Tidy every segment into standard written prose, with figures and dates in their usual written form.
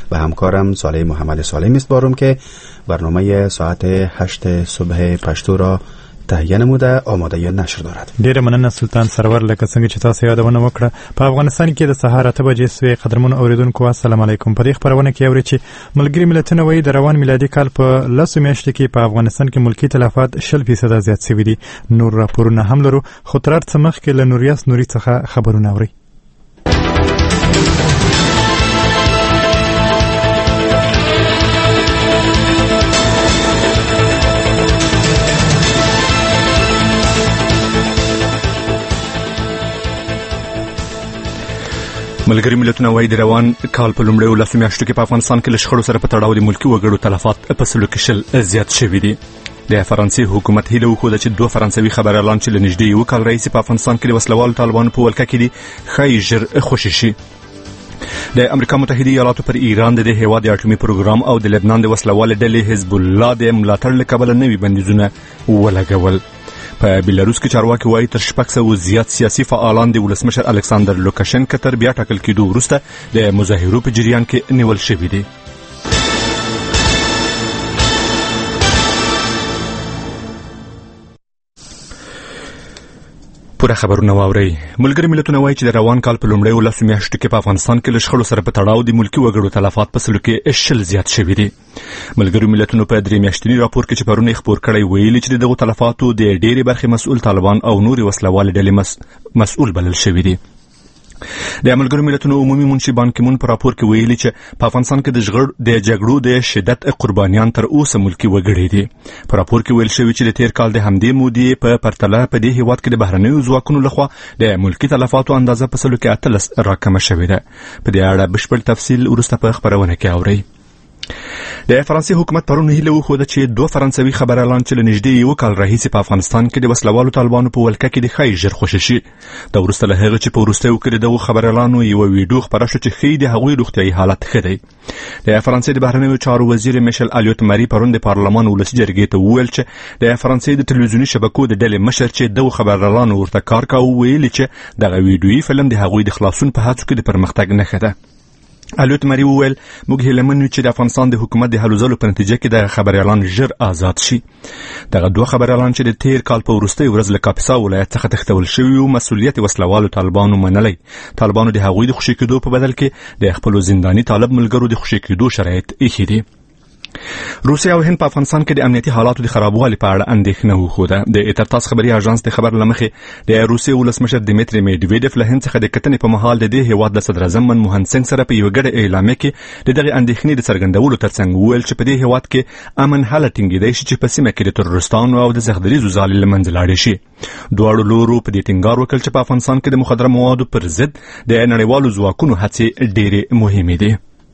به همکارم صالح محمد صالح میسپارم که برنامه ساعت 8 صبح پښتو را تهیه نموده آماده ی نشر دارد. ډیره مننه سلطان سرور، لکه څنګه چې تاسو یادونه وکړه په افغانستان کې د سهار 8 بجې سوی. قدرمن اوریدونکو السلام علیکم. په دې خبرونه کې اوري چې ملګری ملتونه وایي د روان میلادي کال په 10 میاشتو کې په افغانستان کې ملکی تلفات 0% زیات شوي دي. نور راپورونه هم لرو، خو تر څه مخکې له نوریاس نوري څخه خبرونه اوري. ملګری ملتونه وایي د روان کال په لومړیو 10 میاشتو کې په افغانستان کې له شخړو سره په تړاو د ملکی وګړو تلفات په 0% زیات شوي دي. د فرانسې حکومت هیله وکړه چې 2 فرانسوي خبريالان چې له نږدې یو کال راهیسې په افغانستان کې د وسلوالو طالبانو په ولکه کې دي ښایي ژر خوشي شي. د امریکا متحده ایالاتو پر ایران د هیواد د اټومي پروګرام او د لبنان د وسلوال ډلې حزب الله د ملاتړ له کبله نوي بندیزونه ولګول. په بیلاروس کې چارواکي وایي تر 600 زیات سیاسي فعالان د ولسمشر الکساندر لوکاشنکا تر بیا ټاکل کېدو وروسته د مظاهرو په جریان کې نیول شوي دي. پوره خبرونه واورئ. ملګری ملتونه وایي چې د روان کال په لومړیو 10 میاشتو کې په افغانستان کې له شخړو سره په تړاو د ملکی وګړو تلفات په 0% زیات شوي دي. ملګری ملتونو په 3 میاشتني راپور کې چې پرونه خبر کړی ویلي چې دغه تلفاتو د ډېری برخې مسؤل طالبان او نوري وسلوال ډلې مسؤل بلل شوي دي. د ملګرو ملتونو عمومي منشي بان کی مون په راپور کې ویلي چې په افغانستان کې د جګړو د شدت قربانیان تر اوسه ملکی وګړي دي. په راپور کې ویل شوی چې د تیر کال د همدې مودې په پرتله په دې هیواد کې د بهرنیو ځواکونو لخوا د ملکی تلفاتو اندازه په 0.8 راکمه شوې ده. په دې اړه بشپړ تفصیل وروسته په خبرونه کې اورئ. د فرانسې حکومت پرون هیله وکړه چې 2 فرانسوي خبريالان چې نږدې یو کال راهیسې په افغانستان کې د وسلوالو طالبانو په ولکه کې د ښایي ژر خوشي شي. دا وروسته له هغه چې په وروستیو کې دغه خبريالانو یو ویډیو خپاره شو چې ښیي د هغوی روغتیايي حالت ښه دی. د فرانسې د بهرنیو چارو وزیر میشل الیوت مری پرون د پارلمان ولسي جرګې ته وویل چې د فرانسې د تلویزیوني شبکو د ډلې مشر چې دغه خبريالانو ورته کار کاوه ویلي چې دغه ویډیويي فلم د هغوی د خلاصون په هڅو کې د پرمختګ نښه ده. الیوت مری وویل موږ هیله من یو چې د افغانستان د حکومت د هلو ځلو په نتیجه کې د خبريالان ژر آزاد شي. دغه 2 خبريالان چې د تیر کال په وروستۍ ورځ له کاپیسا ولایت څخه تښتول شوي او مسؤلیت وسلوالو طالبانو منلی. طالبانو د هغوی د خوشي کېدو په بدل کې د خپل زنداني طالب ملګرو د خوشي کېدو شرایط ایښي دي. روسیا او هند په افغانستان کې د امنیتي حالاتو د خرابوالي په اړه اندېښنه وښوده. د ایترتاس خبري اژانس د خبر لمخې د روسیې ولسمشر دیمیتری میډویډف له هند څخه د کتنې په مهال د دې هیواد د صدر اعظم منموهن سنگ سره په یو ګډه اعلامیه کې د دغه اندېښنې د څرګندولو ترڅنګ وویل چې په دې هیواد کې امن حالت ټینګېدای شي چې په سیمه کې د تروریستانو او د زغدریزو ځالې له منځه لاړې شي. دواړو لورو په دې ټینګار وکړ چې په افغانستان کې د مخدره موادو پر ضد د نړیوالو ځواکونو هڅې ډېرې مهمې دي.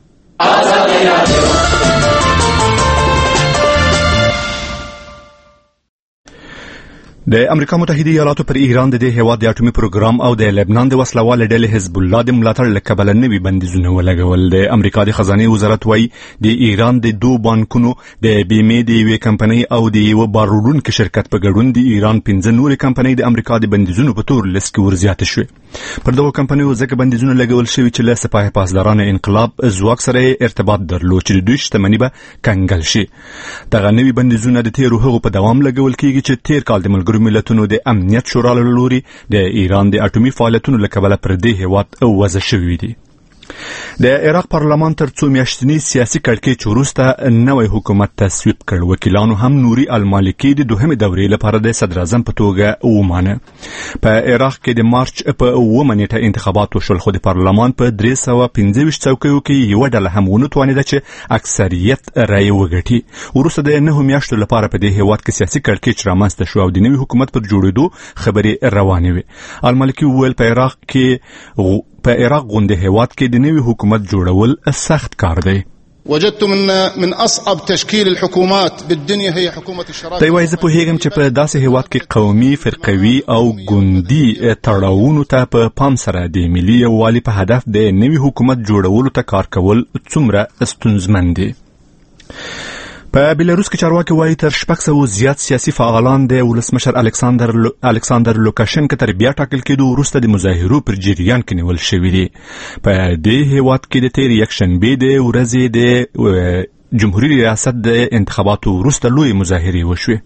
د امریکا متحده ایالاتو پر ایران د هیواد د اټومي پروګرام او د لبنان د وسلوال ډلې حزب الله د ملاتړ له کبله نوي بندیزونه ولګول. د امریکا د خزانه وزارت وایي د ایران د 2 بانکونو د بیمې د یوې کمپنۍ او د یو باروړونکو شرکت په ګډون د ایران 15 نورې کمپنۍ د امریکا د بندیزونو په تور لیست کې ورزیات شوې. پر دغه کمپنیو ځکه بندیزونه لګول شوي چې له سپاه پاسدارانو انقلاب ځواک سره ارتباط درلود چې دوی شتمنۍ به کنګل شي. دغه نوي بندیزونه د تیرو هغو په دوام لګول کیږي چې تیر کال د ملتونو د امنیت شورا له لوري د ایران د اټومي فعالیتونو له کبله پر دې هیواد وضع شوي دي. د عراق پارلمان تر څو میاشتني سیاسي کړکېچ وروسته نوی حکومت تصویب کړ. وکیلانو هم نوري المالکي د دوهمې دورې لپاره د صدر اعظم په توګه ومانه. په عراق کې د مارچ په 9 نیټه انتخابات وشول خو د پارلمان په 325 څوکیو کې یو ډله هم ونه توانیده چې اکثریت رای وګټي. وروسته د 9 میاشتو لپاره په دې هیواد کې سیاسي کړکېچ رامنځته شو او د نوي حکومت پر جوړېدو خبرې روانې وي. المالکي وویل په عراق غونډه هیواد کې د نوي حکومت جوړول سخت کار دی. وجدت من اصعب تشکیل الحکومات بالدنيا هي حکومت الشراکت. دی وایي زه پوهیږم چې په داسې هیواد کې قومي، فرقوي او ګوندي تړاوونو ته په پام سره د ملي یووالي په هدف د نوي حکومت جوړولو ته کار کول څومره ستونزمن دي. په بیلاروس کې چارواکي وایي تر 600 زیات سیاسي فعالان د ولسمشر الکساندر لوکاشنکو تر بیا ټاکل کېدو وروسته د مظاهرو پر جریان کې نیول شوي دي. په دې هیواد کې د تیر یکشنبې د ورځې د جمهوریت ریاست د انتخاباتو وروسته لوی مظاهرې وشوې.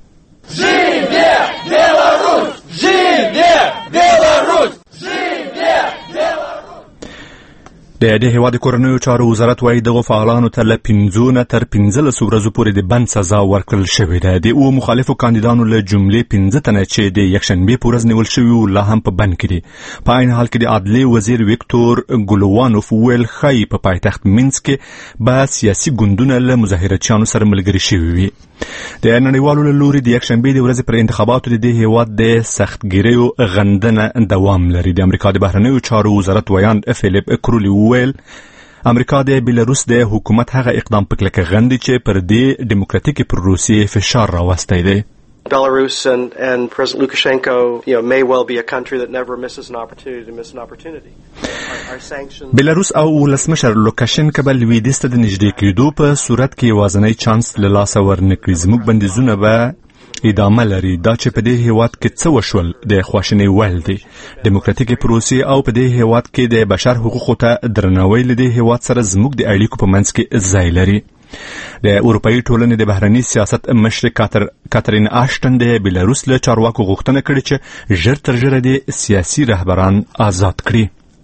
د دې هیواد کورنیو چارو وزارت وايي دغه فعالانو ته له 15 نه تر 15 ورځو پورې د بند سزا ورکړل شوې ده. د او مخالفو کاندیدانو له جملې 15 تنه چې د یکشنبې په ورځ نیول شوي وو لا هم په بند کې دي. په عین حال کې د عدلیې وزیر ویکتور ګولووانوف ویل ښایي په پایتخت مینسک کې به سیاسي ګوندونه له مظاهرچیانو سره ملګري شوي وي. د نړیوالو له لوري د یکشنبې د ورځې پر انتخاباتو د دې هیواد د سختګیریو غندنه دوام لري. د امریکا د بهرنیو چارو وزارت ویان فیلیپ کرولی ویل امریکا د بیلاروس د حکومت هغه اقدام په کلکه غندي چې پر دې ډیموکراتیک پروسې فشار راوستی دی. Belarus and President Lukashenko, may well be a country that never misses an opportunity to miss an opportunity. Our sanctions. بیلاروس او ولسمشر لوکاشنکو به لویدیځ ته د نږدې کېدو په صورت کې یوازینی چانس له لاسه ورنکړي. زموږ بندیزونه به ادامه لري. دا چې په دې هیواد کې څه وشول د خواشینۍ وړ دی. ډیموکراتیک پروسې او په دې هیواد کې د بشر حقوقو ته درناوی له دې هیواد سره زموږ د اړیکو په منځ کې ځای لري. د اروپאי ټولنې د بهرني سیاست مشر کاترین آشټن د بیلاروس له چارواکو غوښتنه کړې چې ژر تر ژره د سیاسي رهبران آزاد کړي.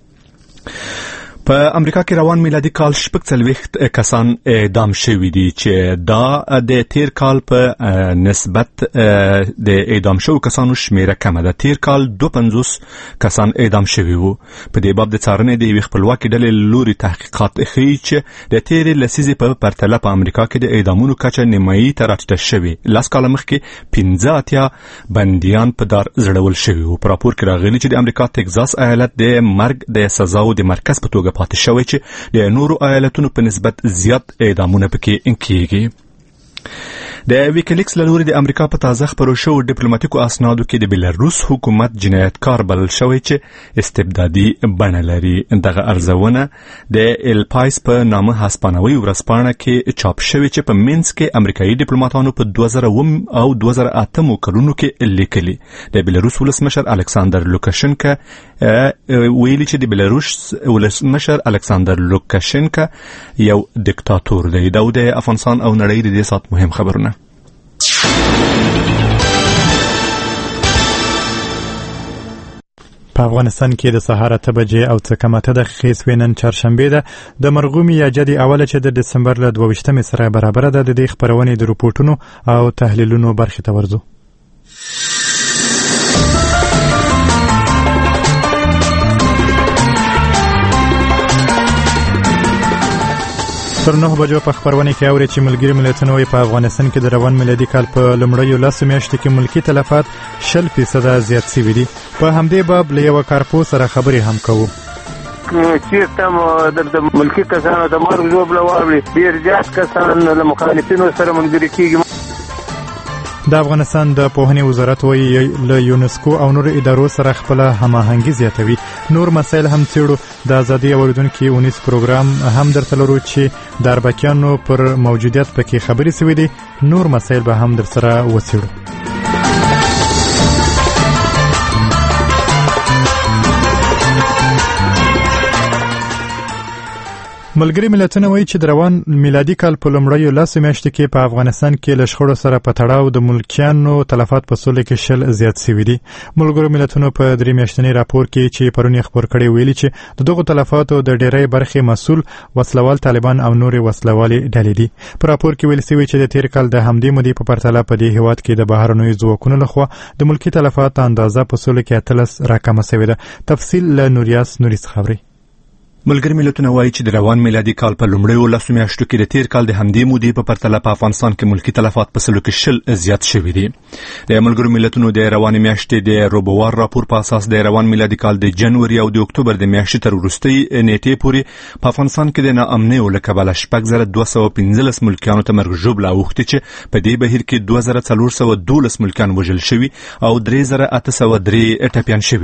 په امریکا کې روان میلادي کال 46 کسان اعدام شوي دي چې دا د تیر کال په نسبت د اعدام شوو کسانو شمیره کمه ده. تیر کال 52 کسان اعدام شوي وو. په دې باب د څارنې د یوې خپلواکې ډلې لوري تحقیقات ښیي چې د تیرې لسیزې په پرتله په امریکا کې د اعدامونو کچه نیمایي ته راټیټه شوې. 10 کاله مخکې 15 بندیان په دار زړول شوي وو. په راپور کې راغلي چې د امریکا تگزاس ایالت د مرګ د سزاو د مرکز په توګه پاتې شوی چې د نورو ایالتونو په نسبت زیات اعدامونه پکې کېږي. د ویکیلیکس له لوري د امریکا په تازه خپرو شوو ډیپلوماټیکو اسنادو کې د بیلاروس حکومت جنایتکار بلل شوی چې استبدادي بڼه لري. دغه ارزونه د الپایس په نامه هسپانوي ورځپاڼه کې چاپ شوی چې په مینسک کې امریکایي ډیپلوماټانو په 2009 او 2008 کلونو کې لیکلي. د بیلاروس ولسمشر الکساندر لوکاشنکو ویلي چې د بیلاروس ولسمشر الکساندر لوکاشنکو یو دیکتاتور دی. دا د افغانستان او نړۍ د دې سات مهم خبرونه. په افغانستان کې د سهار 8 بجې او څه کم 8 دقیقې سوې نن چهارشنبې ده. د مرغومي یا جدي اوله چې د دسمبر له 22 سره برابره ده. د دې خپرونې د رپورټونو او تحلیلونو برخې ته ورځو. تر 9 بجو په خبرونه کې اوري چې ملګری ملتونه وایي په افغانستان کې د روان میلادي کال په لومړیو 10 میاشتو کې ملکی تلفات 60% زیات شوي دي. په همدې باب له یو کارپوه سره خبرې هم کوو. چې د ملکی کسانو د مرګ ژوبله واوړي ډېر زیات کسان له مخالفینو سره ملګري کېږي. د افغانستان د پوهنې وزارت وایي له یونسکو او نور ادارو سره خپل هماهنګي زیاتوي. نور مسایل هم څېړو. د ازادي اوریدونکو اونیز پروګرام هم درته لرو چې د اربکیانو پر موجودیت پکې خبرې سوي دي. نور مسایل به هم در سره وڅېړو. ملګری ملتونه وایي چې د روان میلادي کال په لومړیو 10 میاشتو کې په افغانستان کې له شخړو سره په تړاو د ملکیانو تلفات په سوله کې 60 زیات شوي دي. ملګرو ملتونو په 3 میاشتني راپور کې چې پرون خبر کړی ویلي چې د دغو تلفاتو د ډېرۍ برخې مسؤل وسلوال طالبان او نور وسلوالي ډلې دي. په راپور کې ویل شوی چې د تیر کال د همدې مودې په پرتله په دې هیواد کې د بهرنیو ځواکونو لخوا د ملکی تلفات اندازه په سوله کې 13 راکمه شوې ده. تفصیل له نوریاس نوریس خبري. ملګری ملتونه وایي چې د روان میلادي کال په لومړیو 10 میاشتو کې د تیر کال د همدې مودې په پرتله په افغانستان کې ملکی تلفات په سلو کې 60 زیات شوي دي. د ملګرو ملتونو د روان میاشتې د روبوار راپور په اساس د روان میلادي کال د جنوري او د اکتوبر د میاشتې تر وروستۍ نیټې پورې په افغانستان کې د ناامنۍ له کبله 6215 ملکیانو ته مرګ ژوبله اوښتې چې په دې بهیر کې 2412 ملکیان وژل شوي او 3803 ټپیان شوي دي.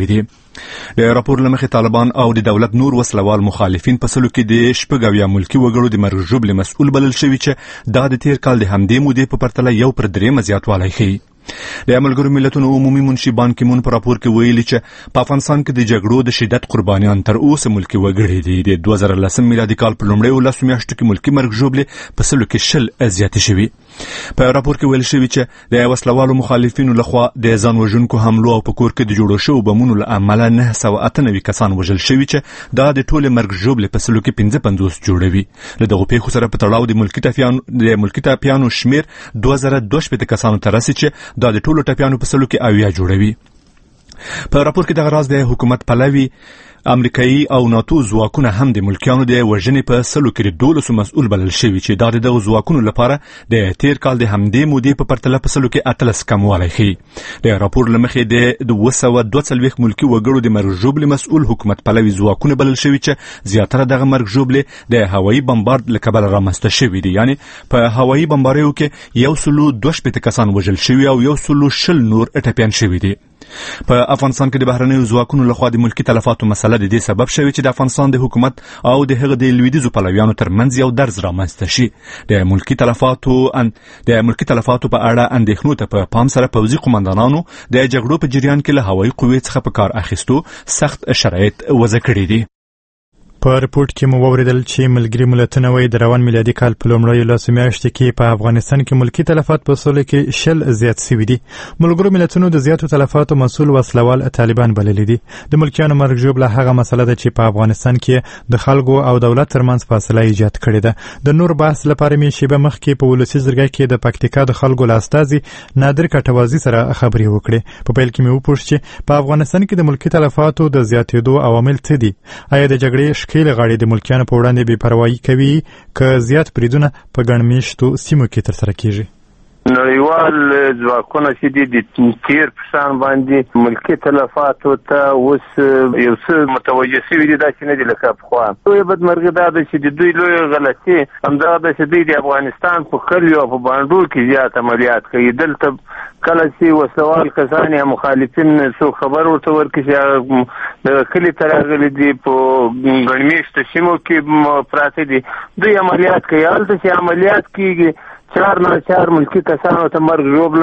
د راپور لمخې طالبان او د دولت نور وسلوال مخالفین په سلو کې د 80 ملکی وګړو د مرګ ژوبلې مسؤل بلل شوی چې دا د تیر کال د همدې مودې په پرتله 1/3 زیاتوالی ښیي. د ملګرو ملتونو عمومي منشي بان کی مون په راپور کې ویلي چې په افغانستان کې د جګړو د شدت قربانیان تر اوسه ملکی وګړي دي. د 2010 میلادي کال په لومړیو لسو میاشتو کې ملکی مرګ ژوبلې په سلو کې 10 زیاتې شوي. په راپور کې ویل شوی چې د وسلوالو مخالفینو لخوا د ځان وژونکو حملو او په کور کې د جوړو شوو بمونو له امله 998 کسان وژل شوي چې دا د ټولې مرګ ژوبلې په سلو کې 55 جوړوي. له دغو پیښو سره په تړاو د ملکی ټاپیانو شمیر 2022 کسانو ته رسي چې دا د ټولو ټاپیانو په سلو کې 80 جوړوي. په راپور کې دغه راز د حکومت پلوي امریکایي او ناتو ځواکونه هم د ملکیانو د وژنې په سلو کې 12 مسؤل بلل شوي چې دا د دغو ځواکونو لپاره د تیر کال د همدې مودې په پرتله په سلو کې 18 کموالی ښیي. د راپور له مخې د 242 ملکي وګړو د مرګ ژوبلې مسؤل حکومت پلوي ځواکونه بلل شوي چې زیاتره دغه مرګ ژوبلې د هوایي بمبارد له کبله رامنځته شوي دي. یعنی په هوایي بمباریو کې 122 کسان وژل شوي او 120 نور ټپیان شوي دي. په افغانستان کې د بهرنیو ځواکونو لخوا د ملکی تلفاتو مسله د دې سبب شوی چې د افغانستان د حکومت او د هغه د لویدیځو پلویانو ترمنځ یو درز رامنځته شي. د ملکی تلفاتو په اړه اندېښنو ته په پام سره پوځي قومندانانو د جګړو په جریان کې له هوایي قوې څخه په کار اخیستو سخت شرایط وضع کړي دي. په رپورت کې مو ووریدل چې ملګري ملتونه وایي د روان میلادي کال په لومړیو لسو میاشتو کې په افغانستان کې ملکی تلفات په سلو کې 10 زیات شوي دي. ملګرو ملتونو د زیاتو تلفاتو مسؤل وسلوال طالبان بللي دي. د ملکیانو مرګ ژوبله هغه مسله ده چې په افغانستان کې د خلکو او دولت ترمنځ فاصله ایجاد کړې ده. د نور بحث لپاره مې شیبه مخکې په ولسي جرګه کې د پکتیکا د خلکو له استازي نادر کټوازي سره خبرې وکړې. په پیل کې مې وپوښت چې په افغانستان کې د ملکی تلفاتو د زیاتېدو عوامل څه دي؟ آیا د جګړې ښکېلې غاړې د ملکیانو په وړاندې بې پروايي کوي که زیات بریدونه په ګڼ میشتو سیمو کې ترسره کیږي؟ نړیوال ځواکونه چې دي د تیر په شان باندې ملکي تلفاتو ته اوس یو څه متوجه شوي دي، دا چې نه دي لکه پخوا. لویه بدمرغي دا ده چې د دوی لویه غلطي همدغه ده چې دوی د افغانستان په کلیو او په بانډو کې زیات عملیات کوي. دلته کله چې وسلوال کسان یا مخالفین څوک خبر ورته ورکړي چې د کلي ته راغلي دي په ګڼ میشتو سیمو کې پراته دي، دوی عملیات کوي. هلته چې عملیات کېږي 4 ملکی کسانو ته مرګ ژوبله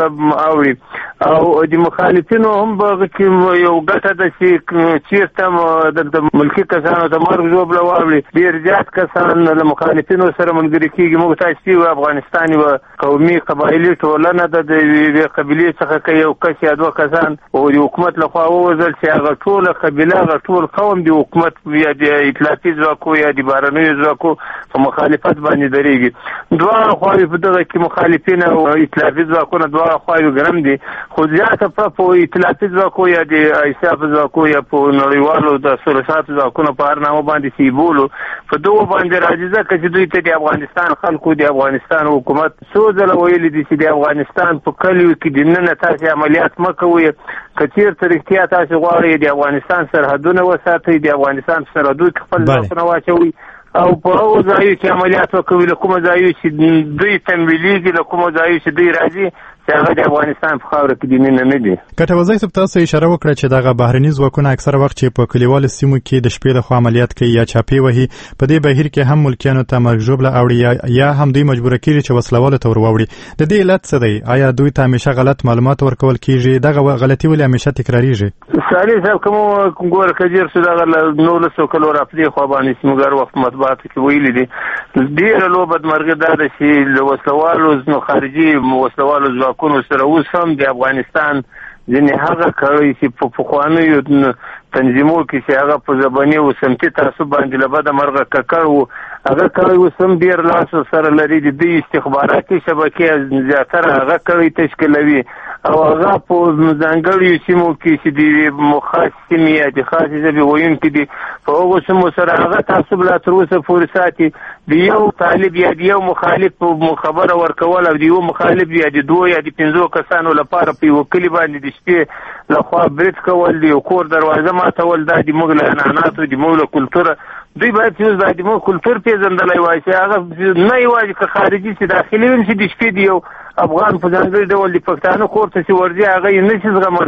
اوړي او د مخالفینو هم به کې یو ګټه ده چې چېرته د ملکی کسانو ته مرګ ژوبله واوړي. ډېر زیات کسان له مخالفینو سره ملګري کېږي. موږ تاسو چې افغانستان یوه قومي قبایلي ټولنه ده، د یوې قبیلې څخه که یو کس یا 2 کسان او د حکومت لخوا ووژل چې هغه ټوله قبیله هغه ټول قوم د حکومت یا د اطلاعاتي ځواکو یا د بهرنیو ځواکو په مخالفت باندې درېږي. دواړه خواوې په دغه کې مخالفین او اطلاعاتي ځواکونه دواړه خواوې ګرم دي، خو زیاته په اطلاعاتي ځواکو یا د ایساف ځواکو یا په نړیوالو د سلساتو ځواکونو په هر نامه باندې چې بولو په دغو باندې راځي، ځکه چې دوی ته د افغانستان خلکو د افغانستان حکومت څو ځله ویلي دي چې د افغانستان په کلیو کې دننه تاسې عملیات مه کوئ. که چېرته رښتیا تاسې غواړئ د افغانستان سرحدونه وساتئ، د افغانستان په سرحدو کې خپل ځواکونه واچوئ او په هغو ځایو چې عملیات وکوي، له کومه ځایو چې دوی تمویلېږي، له کومه ځایو چې دوی راځي، چې هغه د افغانستان په خاوره کې دننه نه دي. کټوازی صاحب تاسو اشاره وکړه چې دغه بهرني ځواکونه اکثره وخت چې په کلیوالو سیمو کې د شپې لخوا عملیات کوي یا چاپې وهي، په دې بهیر کې هم ملکیانو ته مرګ ژوبله اوړي یا هم دوی مجبوره کېږي چې وسلوالو ته ور واوړي. د دې علت څه دی؟ آیا دوی ته همیشه غلط معلومات ورکول کېږي؟ دغه غلطي ولې همیشه تکراریږي؟ صالح صاحب که مو ګوره که ډېر شو دغه له 1900 کلو راپدې خوا باندې چې موږ هر وخت مطبوعاتو کې ویلي دي، ډېره لویه بدمرغي دا ده چې له وسلوالو خارجي وسلوالو ځواکونو سره اوس هم د افغانستان ځینې هغه کړی چې په پخوانیو تنظیمو کې چې هغه په ژبني او سمتي تعصب باندې له بده مرغه ککړ و، هغه کړی اوس هم ډېر لاس سره لري. د دوی استخباراتي شبکې زیاتره هغه کړی تشکیلوي او هغه په ځانګړیو سیمو کې چې د خاص سیمې یا د خاصې ژبې ویونکي دي، په هغو سیمو سره هغه تعصب لا تر اوسه پورې ساتي. د یو طالب یا د یو مخالف خبره ورکول او د یو مخالف یا د 2 یا د 5 کسانو لپاره په یوه کلي باندې د شپې لخوا برید کول، د یو کور دروازه ماتول، دا د موږ له عنعناتو د موږ له کلتوره دوی باید چې اوس باید موږ کلتور پېژندلی وای چې هغه نه یوازې که خارجي چې داخلي وي چې د شپې د یو افغان په ځانګړي ډول د پښتانه کور ته چې ورځي هغه یې نشي زغملی.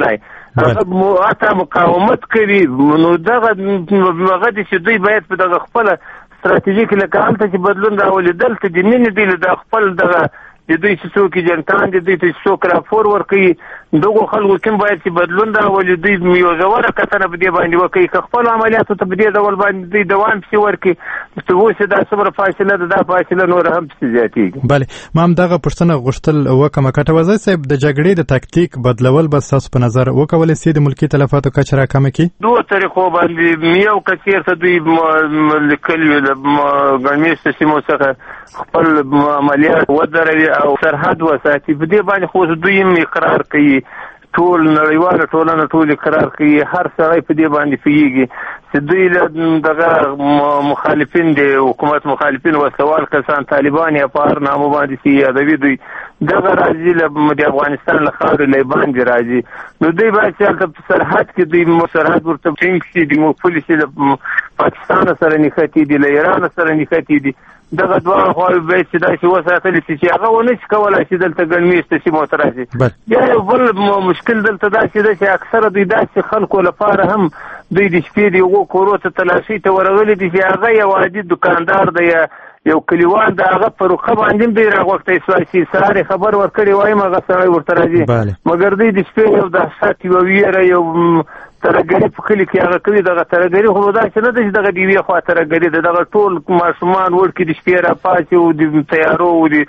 هغه مقاومت کوي. نو دغه چې دوی باید په دغه خپل ستراتیژیک لکه هلته چې بدلون راولي دلته د نن دی د خپل دغه د دوی چې څوک جنتان دي دوی ته څوک راپور ورکوي دغه خلکو کوم باید چې بدلون راولي دوی یو ژوره کتنه په دې باندې وکړي که خپل عملیاتو ته په دې ډول باندې دوی دوام پسې ورکړي چې اوس دا څومره فاصله ده دا فاصله نور هم پسې زیاتېږي. بله ما هم دغه پوښتنه غوښتل وکړم کټه وزیر صاحب د جګړې د تاکتیک بدلول به ستاسو په نظر وکولی سي د ملکي تلفاتو کچه راکمه کړي؟ دوه طریقو باندې یو که چېرته دوی لیکلي وي له ګڼ مېشته سیمو څخه خپل عملیات ودروي او سرحد وساتي په دې باندې خو دوی هم اقرار کوي ټول نړیواله ټولنه ټول اقرار کوي هر سړی په دې باندې پوهېږي چې دوی له دغه مخالفین دي حکومت مخالفین وسوال کسان طالبان یا په هر نامو باندې چې یادوي دوی دغه راځي د افغانستان له خاورې له باندې راځي نو دوی باید چې هلته په سرحد کې دوی سرحد ورته ټینګ شي د پولیسي له پاکستان سره نښتي دي له ایران سره نښتي دي دغه دواړه خواوې باید چې داسې وساتلي شي چې هغه ونه شي کولی چې دلته ګڼ مېشته سیمو ته راشي. بیا یو بل مشکل دلته داسې ده چې اکثره دوی داسې خلکو لپاره هم دوی د شپې د هغو کورو ته تلاشۍ ته ورغلي دي چې هغه یو عادي دوکاندار دی یا یو کلیوال د هغه په رخه باندې هم دوی راغوښتی سوای چې سهار یې خبر ورکړی وایم هغه سړی ورته راځي مګر دوی د شپې یو دهشت یوه ویره یو ترهګري په کلي کې هغه کوي دغه ترهګري خو داسې نه ده چې دغه د یوې خوا ترهګري ده دغه ټول ماشومان وړکي د شپې راپاڅي او د تیارو او د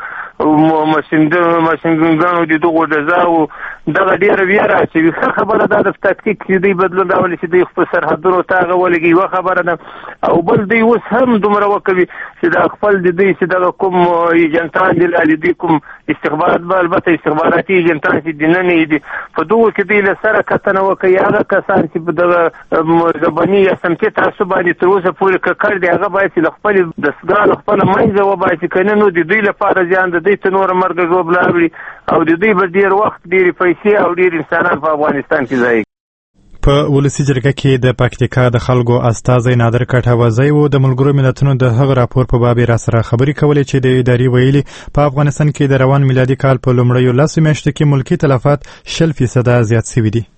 ماشینګنګانو د دغو ډزاو دغه ډېره ویره اچوي. ښه خبره ده د تاکتیک چې دوی بدلون راولي چې دوی خپل سرحدونو ته هغه ولګي یوه خبره ده او بل دوی اوس هم دومره وکوي چې دا خپل د دوی چې دغه کوم ایجنټان دي لالي دوی کوم استخبارات به البته استخباراتي ایجنټان چې دننه دي په دغو کې دوی له سره کتنه وکوي هغه کسان چې په دغه ژبني یا سمتي تعصب باندې تر اوسه پورې ککړ دي هغه باید چې له خپلې دستګاه له خپله منځه وباسي که نه نو د دوی لپاره زیان ده دوی ته نوره مرګه ژوبله راوړي او د دوی به ډېر وخت ډېرې پیسې او ډېر انسانان په افغانستان کې ضایع په ولسي جرګه کې د پکتیکا د خلکو استازی نادر کټاوزی و د ملګرو ملتونو د هغه راپور په باب را سره خبرې کولې چې د ادارې ویلي په افغانستان کې د روان میلادي کال په لومړیو 10 میاشتو کې ملکي تلفات 60% زیات شوي دي.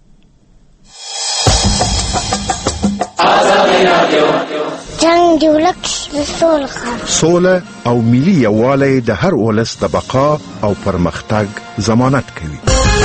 جنگ د ولس سوله او ملي یووالی د هر ولس د بقا او پرمختګ ضمانت کوي.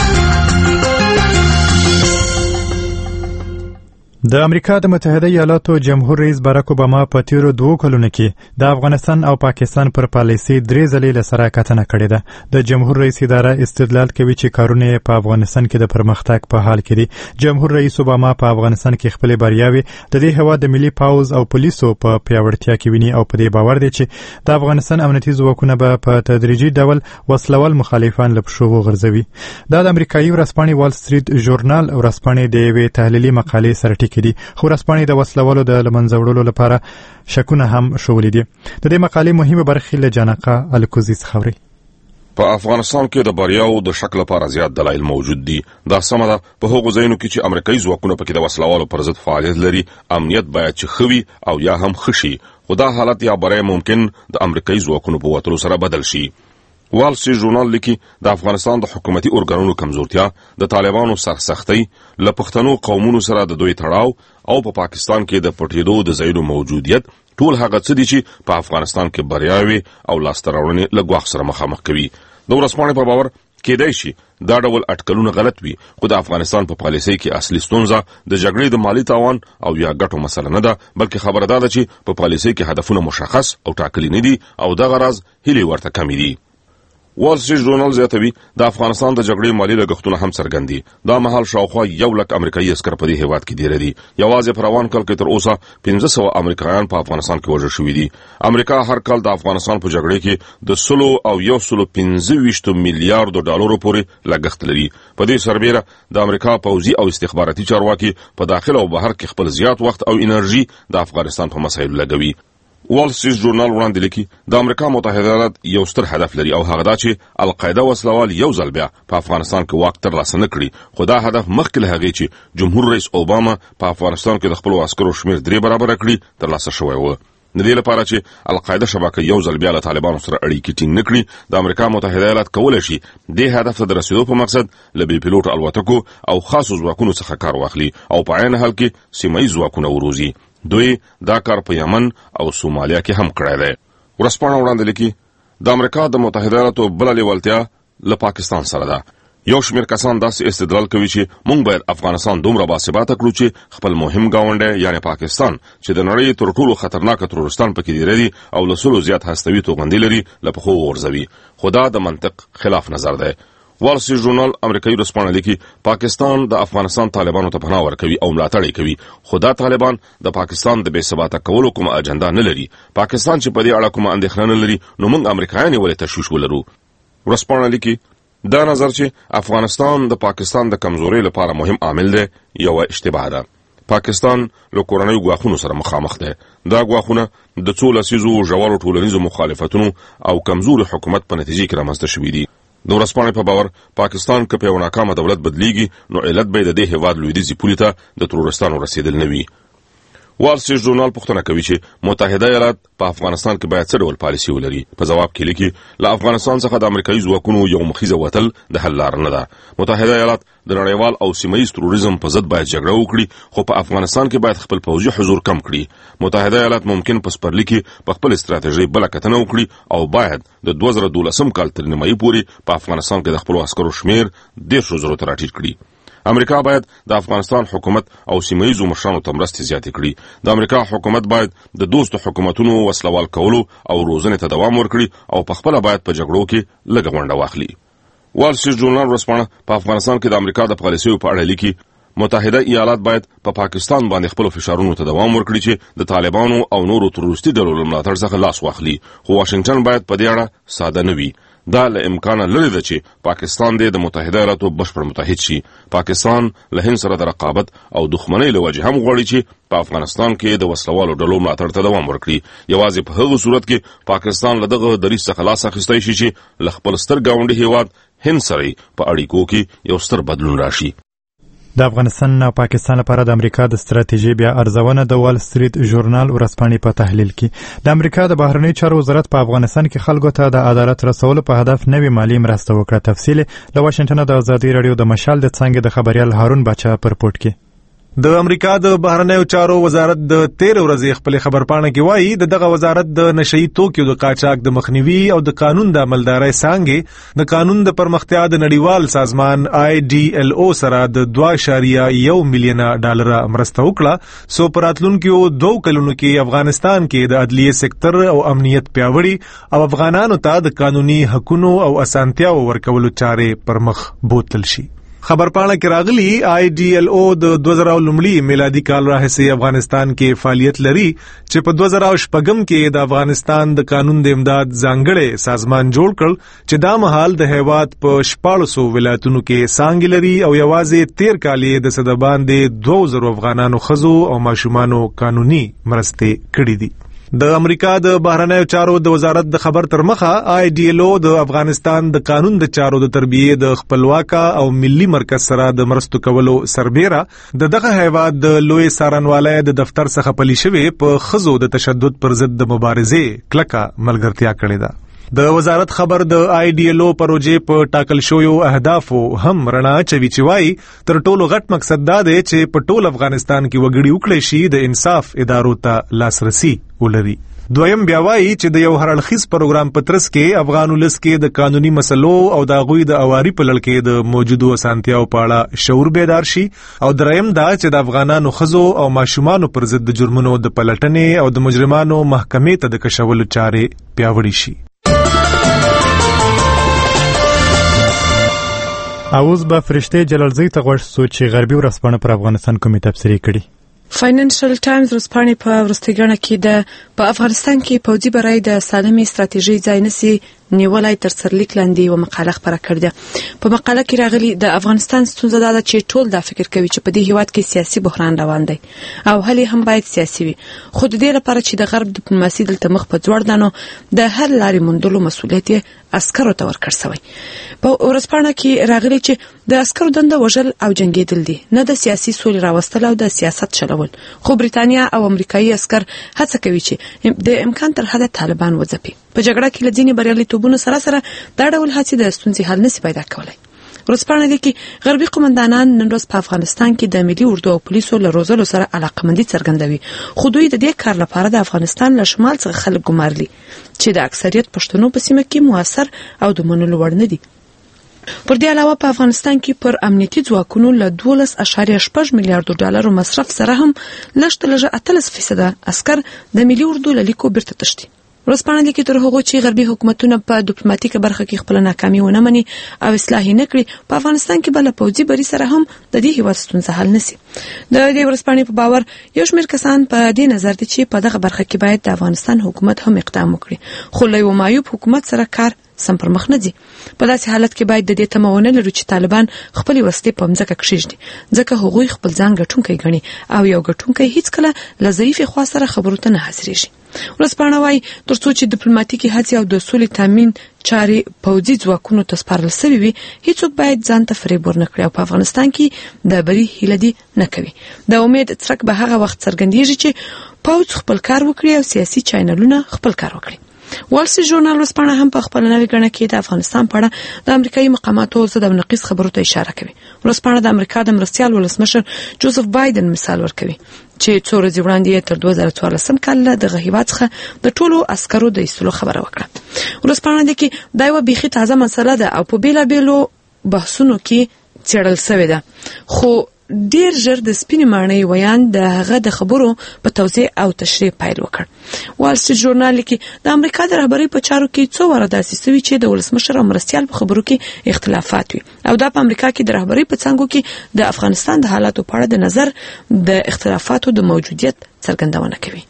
د امریکا د متحده ایالاتو جمهور رئیس باراک اوباما په تیرو 2 کلونو کې د افغانستان او پاکستان پر پالیسي 3 ځلې له سره کتنه کړې ده. د جمهور رئیس اداره استدلال کوي چې کارونه په افغانستان کې د پرمختګ په حال کې دي. جمهور رئیس اوباما په افغانستان کې خپل بریاوي د دې هیواد د ملي پاوز او پولیسو په پیاوړتیا کې ویني او په دې باور دي چې د افغانستان امنیتي ځواکونه به په تدریجي ډول وسلوال مخالفان له پښو وغورځوي. دا د امریکایي ورځپاڼې وال سټریټ ژورنال ورځپاڼې د یوې تحلیلي مقالې سره کې دي خو رسپانې د وسلوالو د لمنځه وړلو لپاره شکونه هم شولې دي. د دې مقالې مهمه برخه له جانقه الکوزي څخه اوري. په افغانستان کې د بریاو د شکل لپاره زیات دلایل موجود دي. دا سمه ده په هغو ځایونو کې چې امریکایي ځواکونه پکې د وسلوالو پر ضد فعالیت لري امنیت باید چې خوي او یا هم خشي خو دا حالت یا بری ممکن د امریکایي ځواکونو په وتلو سره بدل شي. وال سټریټ ژورنال لیکي د افغانستان د حکومتي ارګانونو کمزورتیا د طالبانو سرسختۍ له پښتنو قومونو سره د دوی تړاو او په پاکستان کې د پټېدو د ځایونو موجودیت ټول هغه څه دي چې په افغانستان کې بریاوي او لاسته راوړنې له ګواښ سره مخامخ کوي. د ورځپاڼې په باور کېدای شي دا ډول اټکلونه غلط وي خو د افغانستان په پالیسۍ کې اصلي ستونزه د جګړې د مالی تاوان او یا ګټو مسله نه ده بلکې خبره ده چې په پالیسۍ کې هدفونه مشخص او ټاکلي نه دي او دغه راز هیلې ورته کمې دي. وال سټریټ ژورنال زیاتوي د افغانستان د جګړې مالی لګښتونه هم څرګند دي. دا مهال شاوخوا 1 لک امریکایي عسکر په دې هیواد کې ډیر دي. یوازې په روان کال کې تر اوسه 1500 امریکایان په افغانستان کې وژل شوي دي. امریکا هر کال د افغانستان په جګړې کې د 100 او 125 میلیارډ ډالرو پورې لګښت لري. په دې سربېره د امریکا پوځي او استخباراتي چارواکي په داخله او بهر کې خپل زیات وخت او انرژي د افغانستان په مسایلو لګوي. وال سټریټ ژورنال وړاندې لیکي د امریکا متحده ایالات یو ستر هدف لري او هغه دا چې القاعده وسلوال یو ځل بیا په افغانستان کې واک ترلاسه نه کړي خو دا هدف مخکې له هغې چې جمهور رئیس اوباما په افغانستان کې د خپلو عسکرو شمېر 3 برابره کړي ترلاسه شوی و. د دې لپاره چې القاعده شبکه یو ځل بیا له طالبانو سره اړیکې ټینګ نکړي د امریکا متحده ایالات کولای شي د هدف ته د رسیدو په مقصد له بي پیلوټ الوتکو او خاصو ځواکونو څخه کار واخلي او په عین حال کې سیمه ییز ځواکونه وروزي. دوی دا کار په یمن او سومالیا کې هم کړی دی. ورسپانه وړاندې لیکي د امریکا د متحده ایالاتو بل لیوالتیا له پاکستان سره ده. یو شمېر کسان داسې استدلال کوي چې موږ باید افغانستان دومره باثباته کړو چې خپل مهم گاونډی یعنی پاکستان چې د نړۍ تر ټولو خطرناک تروریستان پکې دی او له سلو زیات هستوي توغندي لري له پخو ورزوي. خدا د منطق خلاف نظر دی. وال سټریټ ژورنال امریکایي ورځپاڼه لیکي پاکستان د افغانستان طالبانو ته پناه ورکوي او ملاتړ کوي. خدا طالبان د پاکستان د بې ثباته کولو کومه اجنډا نه لري. پاکستان چې په دې اړه کومه اندېښنه نه لري نو موږ امریکایان ولې تشویش ولرو. ورځپاڼه لیکي دا نظر چې افغانستان د پاکستان د کمزورۍ لپاره مهم عامل دی یو اشتباه ده. پاکستان له کورنۍ ګواښونو سره مخامخ دی. دا ګواښونه د څو لسیزو ژورو ټولنیزو مخالفتونو او کمزوري حکومت په نتیجه کې رامنځته شوي دي. د ورځپاڼې په باور پاکستان که په یو ناکامه دولت بدلیږي نو علت به د دې هیواد لویدیځي پولې ته د تروریستانو رسیدل نه وي. وال سټریټ ژورنال پوښتنه کوي چې متحده ایالات په افغانستان کې باید څه ډول پالیسي ولري. په ځواب کې لیکي له افغانستان څخه د امریکایي ځواکونو یو مخیزه وتل د حل لار نه ده. متحده ایالات د نړیوال او سیمه‌ییز تروریزم په ضد باید جګړه وکړي خو په افغانستان کې باید خپل پوځي حضور کم کړي. متحده ایالات ممکن په سپرلي کې په خپل استراتیژي بل کتنه وکړي او باید د 2012 کال تر نیمایي پورې په افغانستان کې د خپل عسکرو شمیر 10,000 ته راټیټ کړي. امریکا باید د افغانستان حکومت او سیمه‌ییزو مشرانو ته مرستې زیاتې کړي. د امریکا حکومت باید د دوستو حکومتونو وسلوال کولو او روزنې ته دوام ورکړي او په خپل باید په جګړو کې لږه ونډه واخلي. وال سټریټ ژورنال ورځپاڼه په افغانستان کې د امریکا د پالیسیو په اړه لیکي متحده ایالات باید په پاکستان باندې خپل فشارونو ته دوام ورکړي چې د طالبانو او نورو تروریستي ډلو له ملاتړ څخه لاس واخلي. خو واشنگټن باید په دې اړه ساده نه وي. دا له امکانه لري ده چې پاکستان د متحده ایالاتو بشپړ متحد شي. پاکستان له هند سره د رقابت او دښمنۍ له وجې هم غواړي چې په افغانستان کې د وسلوالو ډلو ملاتړ ته دوام ورکړي. یوازې په هغه صورت کې پاکستان له دغه دریځ څخه لاس اخیستی شي چې له خپل ستر ګاونډي هیواد هند سره په اړیکو کې یو ستر بدلون راشي. د افغانستان او پاکستان لپاره د امریکا د ستراتیژي بیا ارزونه د وال سټریټ ژورنال ورځپاڼې په تحلیل کې د امریکا د بهرنی چارو وزارت په افغانستان کې خلکو ته د عدالت رسولو په هدف نوې مالی مرسته وکړه. تفصیل له واشنگټن د ازادي رادیو د مشال د څنګه د خبريال هارون بچا پر پورت کې. د امریکا د بهرنیو چارو وزارت د 13 ورځې خپل خبرپاڼه کې وایي دغه وزارت د نشئی توکیو د قاچاق د مخنیوي او د قانون د عملدارۍ څنګه د قانون د پرمختیا د نړیوال سازمان IDLO سره د 2.1 مليون ډالر مرسته وکړه. سو پراتلونکو 2 کلونو کې افغانستان کې د عدلیه سکتر او امنیت پیاوړي او افغانانو ته د قانوني حقوقو او اسانتیاو ورکولو چارې پرمخ بوتل شي. خبرپاڼه کې راغلي IDLO د 2000 میلادي کال راهیسې افغانستان کې فعالیت لري چې په 2006 کې د افغانستان د قانون د امداد ځانګړي سازمان جوړ کړ چې دا مهال د هیواد په 1400 ولایتونو کې څنګه لري او یوازې 13 کال د صدبان د 2000 افغانانو خزو او ماشومانو قانوني مرسته کړې دي. د امریکا د بهرنیو چارو د وزارت د خبر تر مخه IDLO د افغانستان د قانون د چارو د تربیه د خپلواکه او ملي مرکز سره د مرستو کولو سربیره د دغه هیواد د لوی سارنوالۍ د دفتر څخه پلي شوی په خزو د تشدد پر ضد د مبارزې کلکه ملګرتیا کړې ده. د وزارت خبر د IDLO پروژې په ټاکل شویو اهدافو هم رڼا چوي چې وایي تر ټولو غټ مقصد دا دی چې په ټول افغانستان کې وګړي وکړي شي د انصاف ادارو ته لاسرسي ولري. دویم بیا وایي چې د یو هرړخیز پروګرام په ترڅ کې افغان ولس کې د قانوني مسلو او د غوي د اواري په لړ کې د موجودو اسانتیاو په اړه شعور بیدار شي. او دریم دا چې د افغانانو خزو او ماشومانو پر ضد د جرمونو د پلټنې او د مجرمانو محکمې ته د کشولو چارې پیاوړې شي. اوس به فرشته جلالزی ته غوښ سوچ چې غربي ورځپاڼه پر افغانستان کومې تبصرې کړي. فاینانشل ټایمز ورځپاڼې په وروستۍ ګڼه کې د په افغانستان کې پوځي برای د سالمې ستراتیژۍ ځای نسی نیولای تر سرلیک لاندې یو مقاله خپره کړې ده. په مقاله کې راغلي د افغانستان ستونزه دا ده چې ټول دا فکر کوي چې په دې هیواد کې سیاسي بحران روان دی او حل هم باید سیاسي وي. خو د دې لپاره چې د غرب ډیپلوماسي دلته مخ په ځوړ ده نو د هر لارې موندلو مسؤلیت یې عسکرو ته ورکړ شوی. په ورځپاڼه کې راغلي چې د عسکرو دنده وژل او جنګېدل دي، نه د سیاسي سولې راوستل او د سیاست چلول. خو بریتانیا او امریکایي عسکر هڅه کوي چې د امکان تر حده طالبان وځپي. په جګړه کې لځینې بریالیتوبونو سره سره دا ډول هڅې د ستونزې حل نشي پیدا کولای. ورځپاڼه دي کې غربي قومندانان نن ورځ په افغانستان کې د ملي اردو او پولیسو له روزلو سره علاقمندي څرګندوي، خو دوی د دې کار لپاره د افغانستان له شمال څخه خلک ګمارلي چې د اکثریت پښتنو په سیمه کې موثر او د منلو وړ نه دي. پر دې علاوه په افغانستان کې پر امنیتي ځواکونو له 12.6 میلیارډ ډالرو مصرف سره هم لږ 13% عسكر د ملي اردو له لیکو بیرته تښتي. ورځپاڼه لیکي تر هغه چې غربي حکومتونه په ډیپلوماټیکه برخه کې خپل ناکامي ونه مني او اصلاح نه کړي، په افغانستان کې بل پوځي بری سره هم د دې هیواد ستونزه حل نشي. د دې ورځپاڼې په باور یو شمېر کسان په دې نظر دي چې په دغه برخه کې باید د افغانستان حکومت هم اقدام وکړي، خو له یو معیوب حکومت سره کار سم پر مخ نه ځي. په داسې حالت کې باید د دې تمه ونه لرو چې طالبان خپل وسلې په مځکه کښېږدي، ځکه هغوی خپل ځان ګټونکی ګڼي او یو ګټونکی هیڅکله له ضعیف خوا سره خبرو ته نه حاضرېږي. ورځپاڼه وايي ترڅو چې ډیپلوماټیکي هڅې او د سولې تامین چارې پوځي ځواکونو ته سپارل شوي وي، هیڅوک باید ځان ته فریب ورنه کړي او په افغانستان کې د بری هیله دې نه کوي. د امید څرک به هغه وخت څرګندېږي چې پوځ خپل کار وکړي او سیاسي چینلونه خپل کار وکړي. وال سټریټ ژورنال ورځپاڼه هم په خپل نوې ګڼه کې د افغانستان په اړه د امریکایي مقاماتو ضد او نقیض خبرو ته اشاره کوي. ورځپاڼه د امریکا د مرستیال ولسمشر جوزف بایدن مثال ورکوي چې څو ورځې وړاندې تر 2014 کال دغه هیواد څخه د ټولو عسکرو د ایستلو خبره وکړه. ورځپاڼه دي کې دا یو بیخي تازه مسله ده او په بیلابیلو بحثونو کې څېړل شوې ده، خو ډیر ژر د سپینې ماڼۍ ویان د هغه د خبرو په توضیح او تشریح پیل وکړ. وال سټریټ ژورنال کې د امریکا د رهبرۍ په چارو کې څو واره داسې شوي چې د ولسمشر او مرستیال په خبرو کې اختلافات وي او دا په امریکا کې د رهبرۍ په څانګو کې د افغانستان د حالاتو په اړه د نظر د اختلافاتو د موجودیت څرګندونه کوي.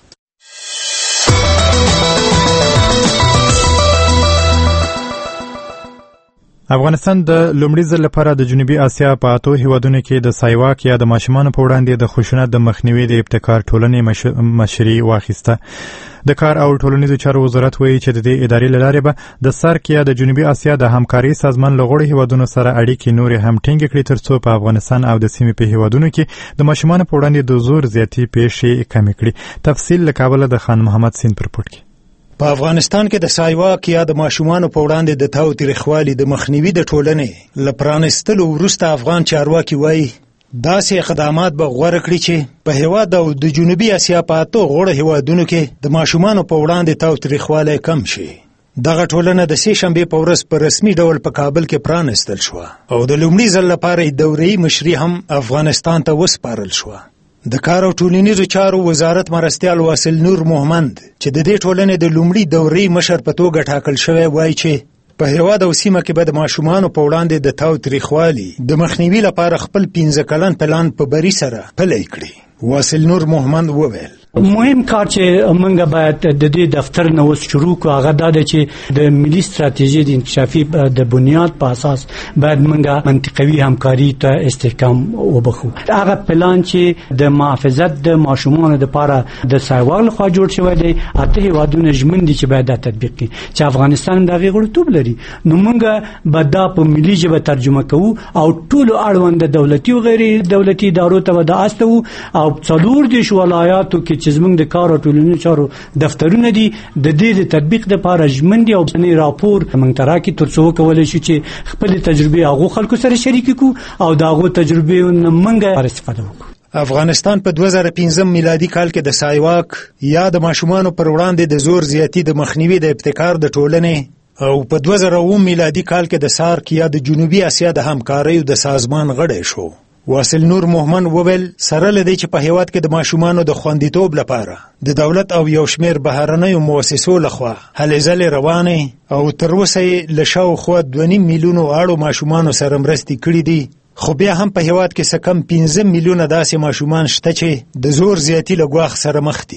افغانستان د لومړي ځل لپاره د جنوبي اسیا په 8 هیوادونو کې د سایواک یا د ماشومانو په وړاندې د خشونت د مخنیوي د ابتکار ټولنې مشري واخیسته. د کار او ټولنیزو چارو وزارت وایي چې د دې ادارې له لارې به د سارک یا د جنوبي اسیا د همکاري سازمان له غړو هیوادونو سره اړیکې نورې هم ټینګې کړي ترڅو په افغانستان او د سیمې په هیوادونو کې د ماشومانو په وړاندې د زور زیاتي پیښې کمې کړي. تفصیل له کابل د خان محمد سین پر پورت کې. په افغانستان کې د سایواک یا د ماشومانو په وړاندې د تاوتریخوالي د مخنیوي د ټولنې له پرانستلو وروسته افغان چارواکي وایي داسې اقدامات به غوره کړي چې په هیواد او د جنوبي اسیا په 8 غوړه هیوادونو کې د ماشومانو په وړاندې تاوتریخوالی کم شي. دغه ټولنه د سې شنبې په ورځ په رسمي ډول په کابل کې پرانستل شوه او د لومړي ځل لپاره دوره‌ای مشري هم افغانستان ته وسپارل شوه. د کار او ټولنیزو چارو وزارت مرستیال واصل نور محمد چې د دې ټولنې د لومړي دورې مشر په توګه ټاکل شوی وایي چې په هیواد او سیمه کې به د ماشومانو په وړاندې د تاوتریخوالي د مخنیوي لپاره خپل 15 کلن پلان په بری سره پلی کړي. واصل نور محمد وویل مهم کار چې موږ باید د دې دفتر نو شروع کو هغه د چې د ملي ستراتیژي د انکشافي د بنیاد په اساس باید موږ منطقوي همکاري ته استحکام وبخو. هغه پلان چې د محافظت د ماشومانو لپاره د سایواک لخوا جوړ شوی دی اته هیوادونه ژمن دي چې باید د تطبیق کړي چې افغانستان دغه غړیتوب لري. نو موږ به دا په ملي ژبه ترجمه کوو او ټول اړوند دولتي او غیر دولتي ادارو ته وداستو او څلور دي ولایاتو کې چې زموږ د کار او ټولنیزو چارو دفترونه دي د دې د تطبیق لپاره ژمن دي او بني راپور موږ تراکي ترڅو کولای شو چې خپل تجربه هغه خلکو سره شریک کړو او داغه تجربه موږ استفاده وکړو. افغانستان په 2015 میلادي کال کې د سایواک یا د ماشومانو پر وړاندې د زور زیاتی د مخنیوي د ابتکار د ټولنې او په 2009 میلادي کال کې د سارک یا د جنوبي اسیا د همکارۍ د سازمان غړی شو. واصل نور محمد وویل سره لدی چې په هیواد کې د ماشومانو د خوندیتوب لپاره د دولت او یو شمېر بهرنیو مؤسسو لخوا هلې ځلې روانې او تر اوسه یې له شاوخوا 2.5 میلیونو اړو ماشومانو سره مرستې کړي دي. خو بیا هم په هیواد کې څه کم 15 میلیونه داسې ماشومان شته چې د زور زیاتی له ګواښ سره مخ دي.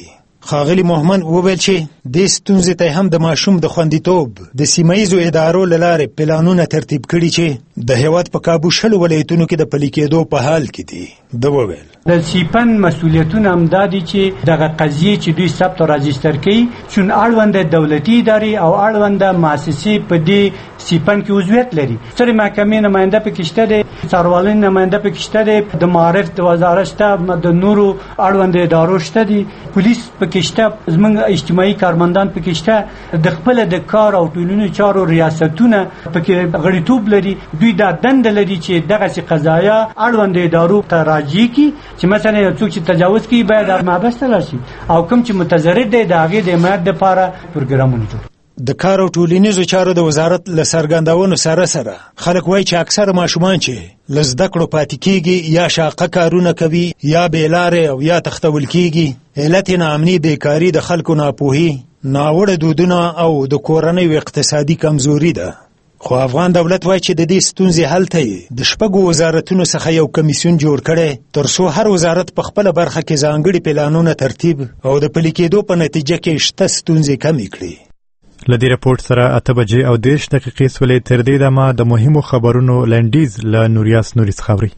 ښاغلي محمد وویل چې دې ستونزې ته هم د ماشوم د خوندیتوب د سیمه ییزو ادارو له لارې پلانونه ترتیب کړي چې د هیواد په کابو 10 ولایتونو کې د پلي کېدو په حال کې دي. ده وویل د سیپن مسؤلیتونه هم دا دي چې دغه قضیې چې دوی ثبت او راجستر کوي چون اړونده دولتي ادارې او اړونده مؤسسې په دې سیپن کې عضویت لري. سترې محکمې نماینده پکې شته دی، څارنوالۍ نماینده پکې شته دی، د معارف د وزارت شته، د نورو اړونده ادارو شته دي، پولیس پکې شته، زموږ اجتماعي کارمندان پکې شته، د خپل د کار او ټولنیزو چارو ریاستونه پکې غړیتوب لري. دوی دا دنده لري چې دغه قضایا اړونده ادارو ته راجع کی چې مثلا یو څوک چې تجاوز کوي باید محبس ته راشي او کوم چې متضرر دی د هغې د حمایت لپاره پروګرامونه جوړ. د کار او ټولنیزو چارو د وزارت له څرګندونو سره خلک وایي چې اکثره ماشومان چې له زده کړو پاتې کېږي یا شاقه کارونه کوي یا بېلارې او یا تختول کېږي. علت یې ناامني، بیکاري، د خلکو ناپوهي، ناوړه دودونه او د کورنیو اقتصادي کمزوري ده. خو افغان دولت وایي چې د دې ستونزې حل ته یې د 6 وزارتونو څخه یو کمیسیون جوړ کړی تر څو هر وزارت په خپله برخه کې ځانګړي پلانونه ترتیب او د پلي کېدو په نتیجه کې شته ستونزې کمې کړي. له دې رپورټ سره 8:30 سولې تر دې دمه د مهمو خبرونو لنډیز له نوریاس نوري څخه اورئ.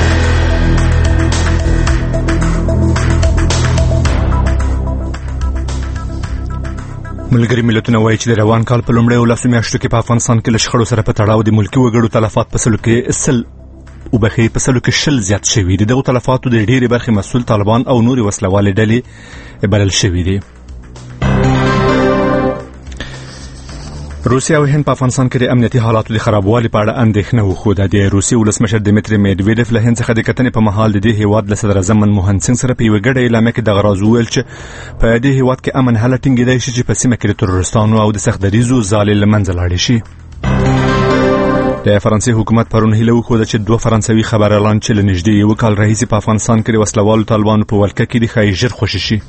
ملګري ملتونه وایي چې د روان کال په لومړیو لسو میاشتو کې په افغانستان کې له شخړو سره په تړاو د ملکي وګړو تلفات په سلو کې 10 زیات شوي دي. دغو تلفاتو د ډېرې برخې مسؤل طالبان او نورې وسلوالې ډلې بلل شوي دي. روسیا او هند په افغانستان کې د امنیتي حالاتو د خرابوالي په اړه اندېښنه وښوده. د روسیې ولسمشر دمیتري میدویدف له هند څخه د کتنې په مهال د دې هیواد له صدر اعظم منموهن سینګ سره په یوه ګډه اعلامیه کې دغه راز وویل چې په دې هیواد کې امن هله ټینګېدای شي چې په سیمه کې د تروریستانو او د سختدریزو ځالې له منځه لاړې شي. د فرانسې حکومت پرون هیله وښوده چې 2 فرانسوي خبريالان چې له نږدې یو کال راهیسې په افغانستان کې د وسلوالو طالبانو په ولکه کې دي ښایي ژر خوشي شي.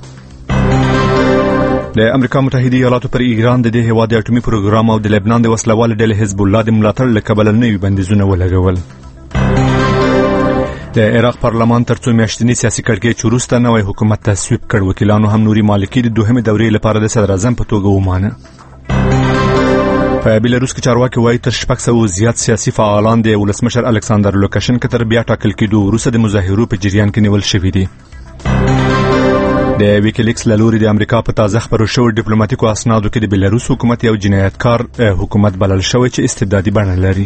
د امریکا متحده ایالاتو پر ایران د دې هیواد د اټومي پروګرام او د لبنان د وسلوال ډلې حزب الله د ملاتړ له کبله نوي بندیزونه ولګول. د عراق پارلمان تر څو میاشتني سیاسي کړکېچ وروسته نوی حکومت تصویب کړ. وکیلانو هم نوري مالکي د 2مې دورې لپاره د صدر اعظم په توګه ومانه. په بیلاروس کې چارواکي وایي تر 600 زیات سیاسي فعالان د ولسمشر الکساندر لوکاشنکو تر بیا ټاکل کېدو وروسته د مظاهرو په جریان کې نیول شوي دي. د ویکیلیکس له لوري د امریکا په تازه خپرو شویو ډیپلوماټیکو اسنادو کې د بیلاروس حکومت یو جنایتکار حکومت بلل شوی چې استبدادي بڼه لري.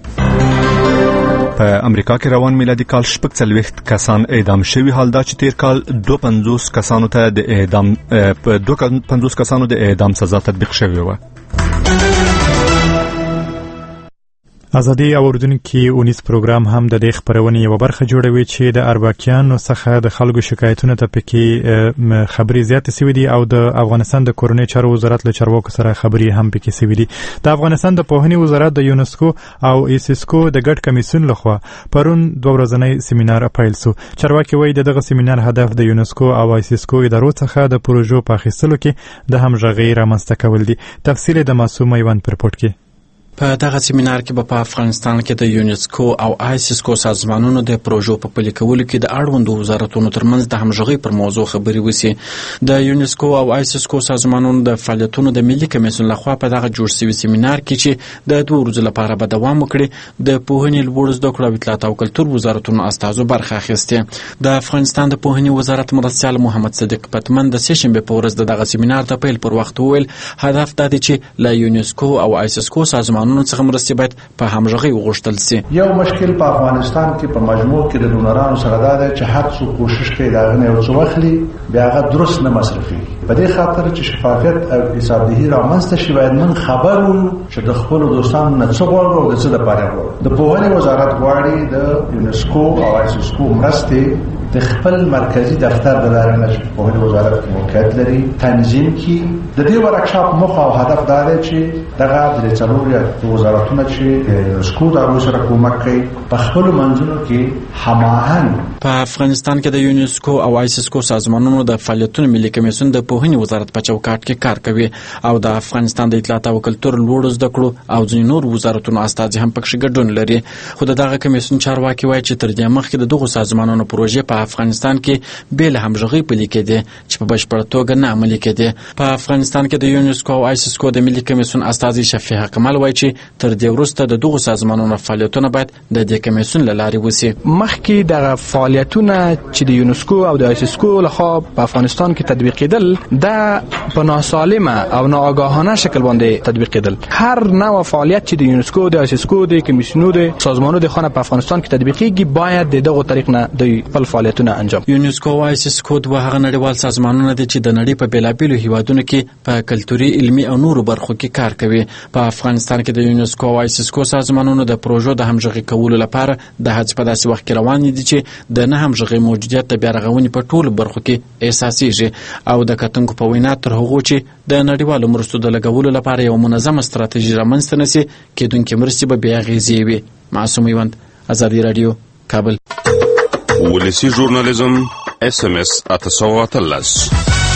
په امریکا کې روان میلادي کال 46 کسان اعدام شوي، حال دا چې تیر کال 52 کسانو ته د اعدام سزا تطبیق شوې وه. ازادي اوردونکو اونیس پروګرام هم د دې خبرونې یو برخه جوړوي چې د اربکیانو څخه د خلکو شکایتونه ته پکې خبري زیات سوي دي او د افغانستان د کورنۍ چارو وزارت له چارواکو سره خبري هم پکې سوي دي. د افغانستان د پوهنې وزارت د یونسکو او ایسیسکو د ګډ کمیسیون لخوا پرون 2 ورځنی سیمینار پیل شو. چارواکي وایي دغه سیمینار هدف د یونسکو او ایسیسکو ادارو څخه د پروژو په اخیستلو کې د همغږۍ رامنځته کول دي. تفصیل د معصوم ایوان پر رپورټ کې. په دغه سیمینار کې په افغانستان کې د یونسکو او ایسیسکو سازمانونو د پروژو په پلي کولو کې د اړوندو وزارتونو ترمنځ د همغږۍ پر موضوع خبرې وشي. د یونسکو او ایسیسکو سازمانونو د فعالیتونو د ملي کمیسیون لخوا په دغه جوړ شوي سیمینار کې چې د 2 ورځو لپاره به دوام وکړي د پوهنې، لوړو زده کړو او اطلاعات او کلتور وزارتونو استازو برخه اخیسته. د افغانستان د پوهنې وزارت مرستیال محمد صدیق پتمن د سهشنبه په ورځ دغه سیمینار ته پیل پر وخت وویل هدف دا دی چې له یونسکو او ایسیسکو سازمانونو څخه مرستې باید په همغږۍ وغوښتل شي. یو مشکل په افغانستان کې په مجموع کې د ډونرانو سره دا دی چې هر څوک کوشش کوي دا غنه یو څه واخلي بیا هغه درست نه مصرفي. په دې خاطر چې شفافیت او حسابدهي رامنځته شي باید من خبر وو چې د خپل دوستانو نه څه غواړو او د څه لپاره غواړو. د پوهنې وزارت غواړي د یونسکو او ایسیسکو مرستې د خپل مرکزی دفتر د لارې نه چې پوهنې وزارت کې موقعیت لري تنظیم کی. د دې ورکشاپ موخه او هدف دا دی چې دغه د څلورو وزارتونو چې یونسکو د هغوی سره کومک کوي په خپلو منځونو کې هماهنګ. په افغانستان کې د یونسکو او ایسیسکو سازمانونو د فعالیتونو ملي کمیسیون د پوهنې وزارت په چوکاټ کې کار کوي او د افغانستان د اطلاعات او کلتور، لوړو زده کړو او ځینې نور وزارتونو استازي هم پکې ګډون لري. خو دغه کمیسیون چارواکي وایي چې تر دې مخکې د دغو سازمانونو پروژې په افغانستان کې بیل همغږي پلي کېده چې په بشپړ توګه نه عملي کېده. په افغانستان کې د یونسکو او آیسیسکو د ملي کمیسیون استازي شفیع کمال وایي چې تر دې وروسته د دغو سازمانونو فعالیتونه باید د دې کمیسیون له لارې وسی. مخکې د فعالیتونه چې د یونسکو او د آیسیسکو لخوا په افغانستان کې تطبیق کېدل د په ناسالمه او ناآگاهانه شکل باندې تطبیق کېدل. هر نوع فعالیت چې د یونسکو د آیسیسکو د کمیسیونونو د سازمانونو د خانه په افغانستان کې تطبیقيږي باید دغه طریق نه د خپل فعالیتونه انجام. یونسکو او آیسیسکو د هغه نړیوال سازمانونه دي چې د نړۍ په بیلابیلو هیوادونو کې په کلتوري، علمي او نورو برخو کې کار کوي. په افغانستان کې د یونسکو او آیسیسکو سازمانونو د پروژو د همغږي کولو لپاره د هڅې په داسې وخت کې روان دي چې د نه همغږي موجودیت د بیا رغونې په ټولو برخو کې احساسېږي او د کتونکو په وینا تر هغو چې د نړیوالو مرستو د لګولو لپاره یو منظمه ستراتیژي رامنځته نشي کېدونکې مرستې به بې اغېزې وي. معصوم ایوند، ازادي رادیو، کابل. ولسی ژورنالیزم SMS 813.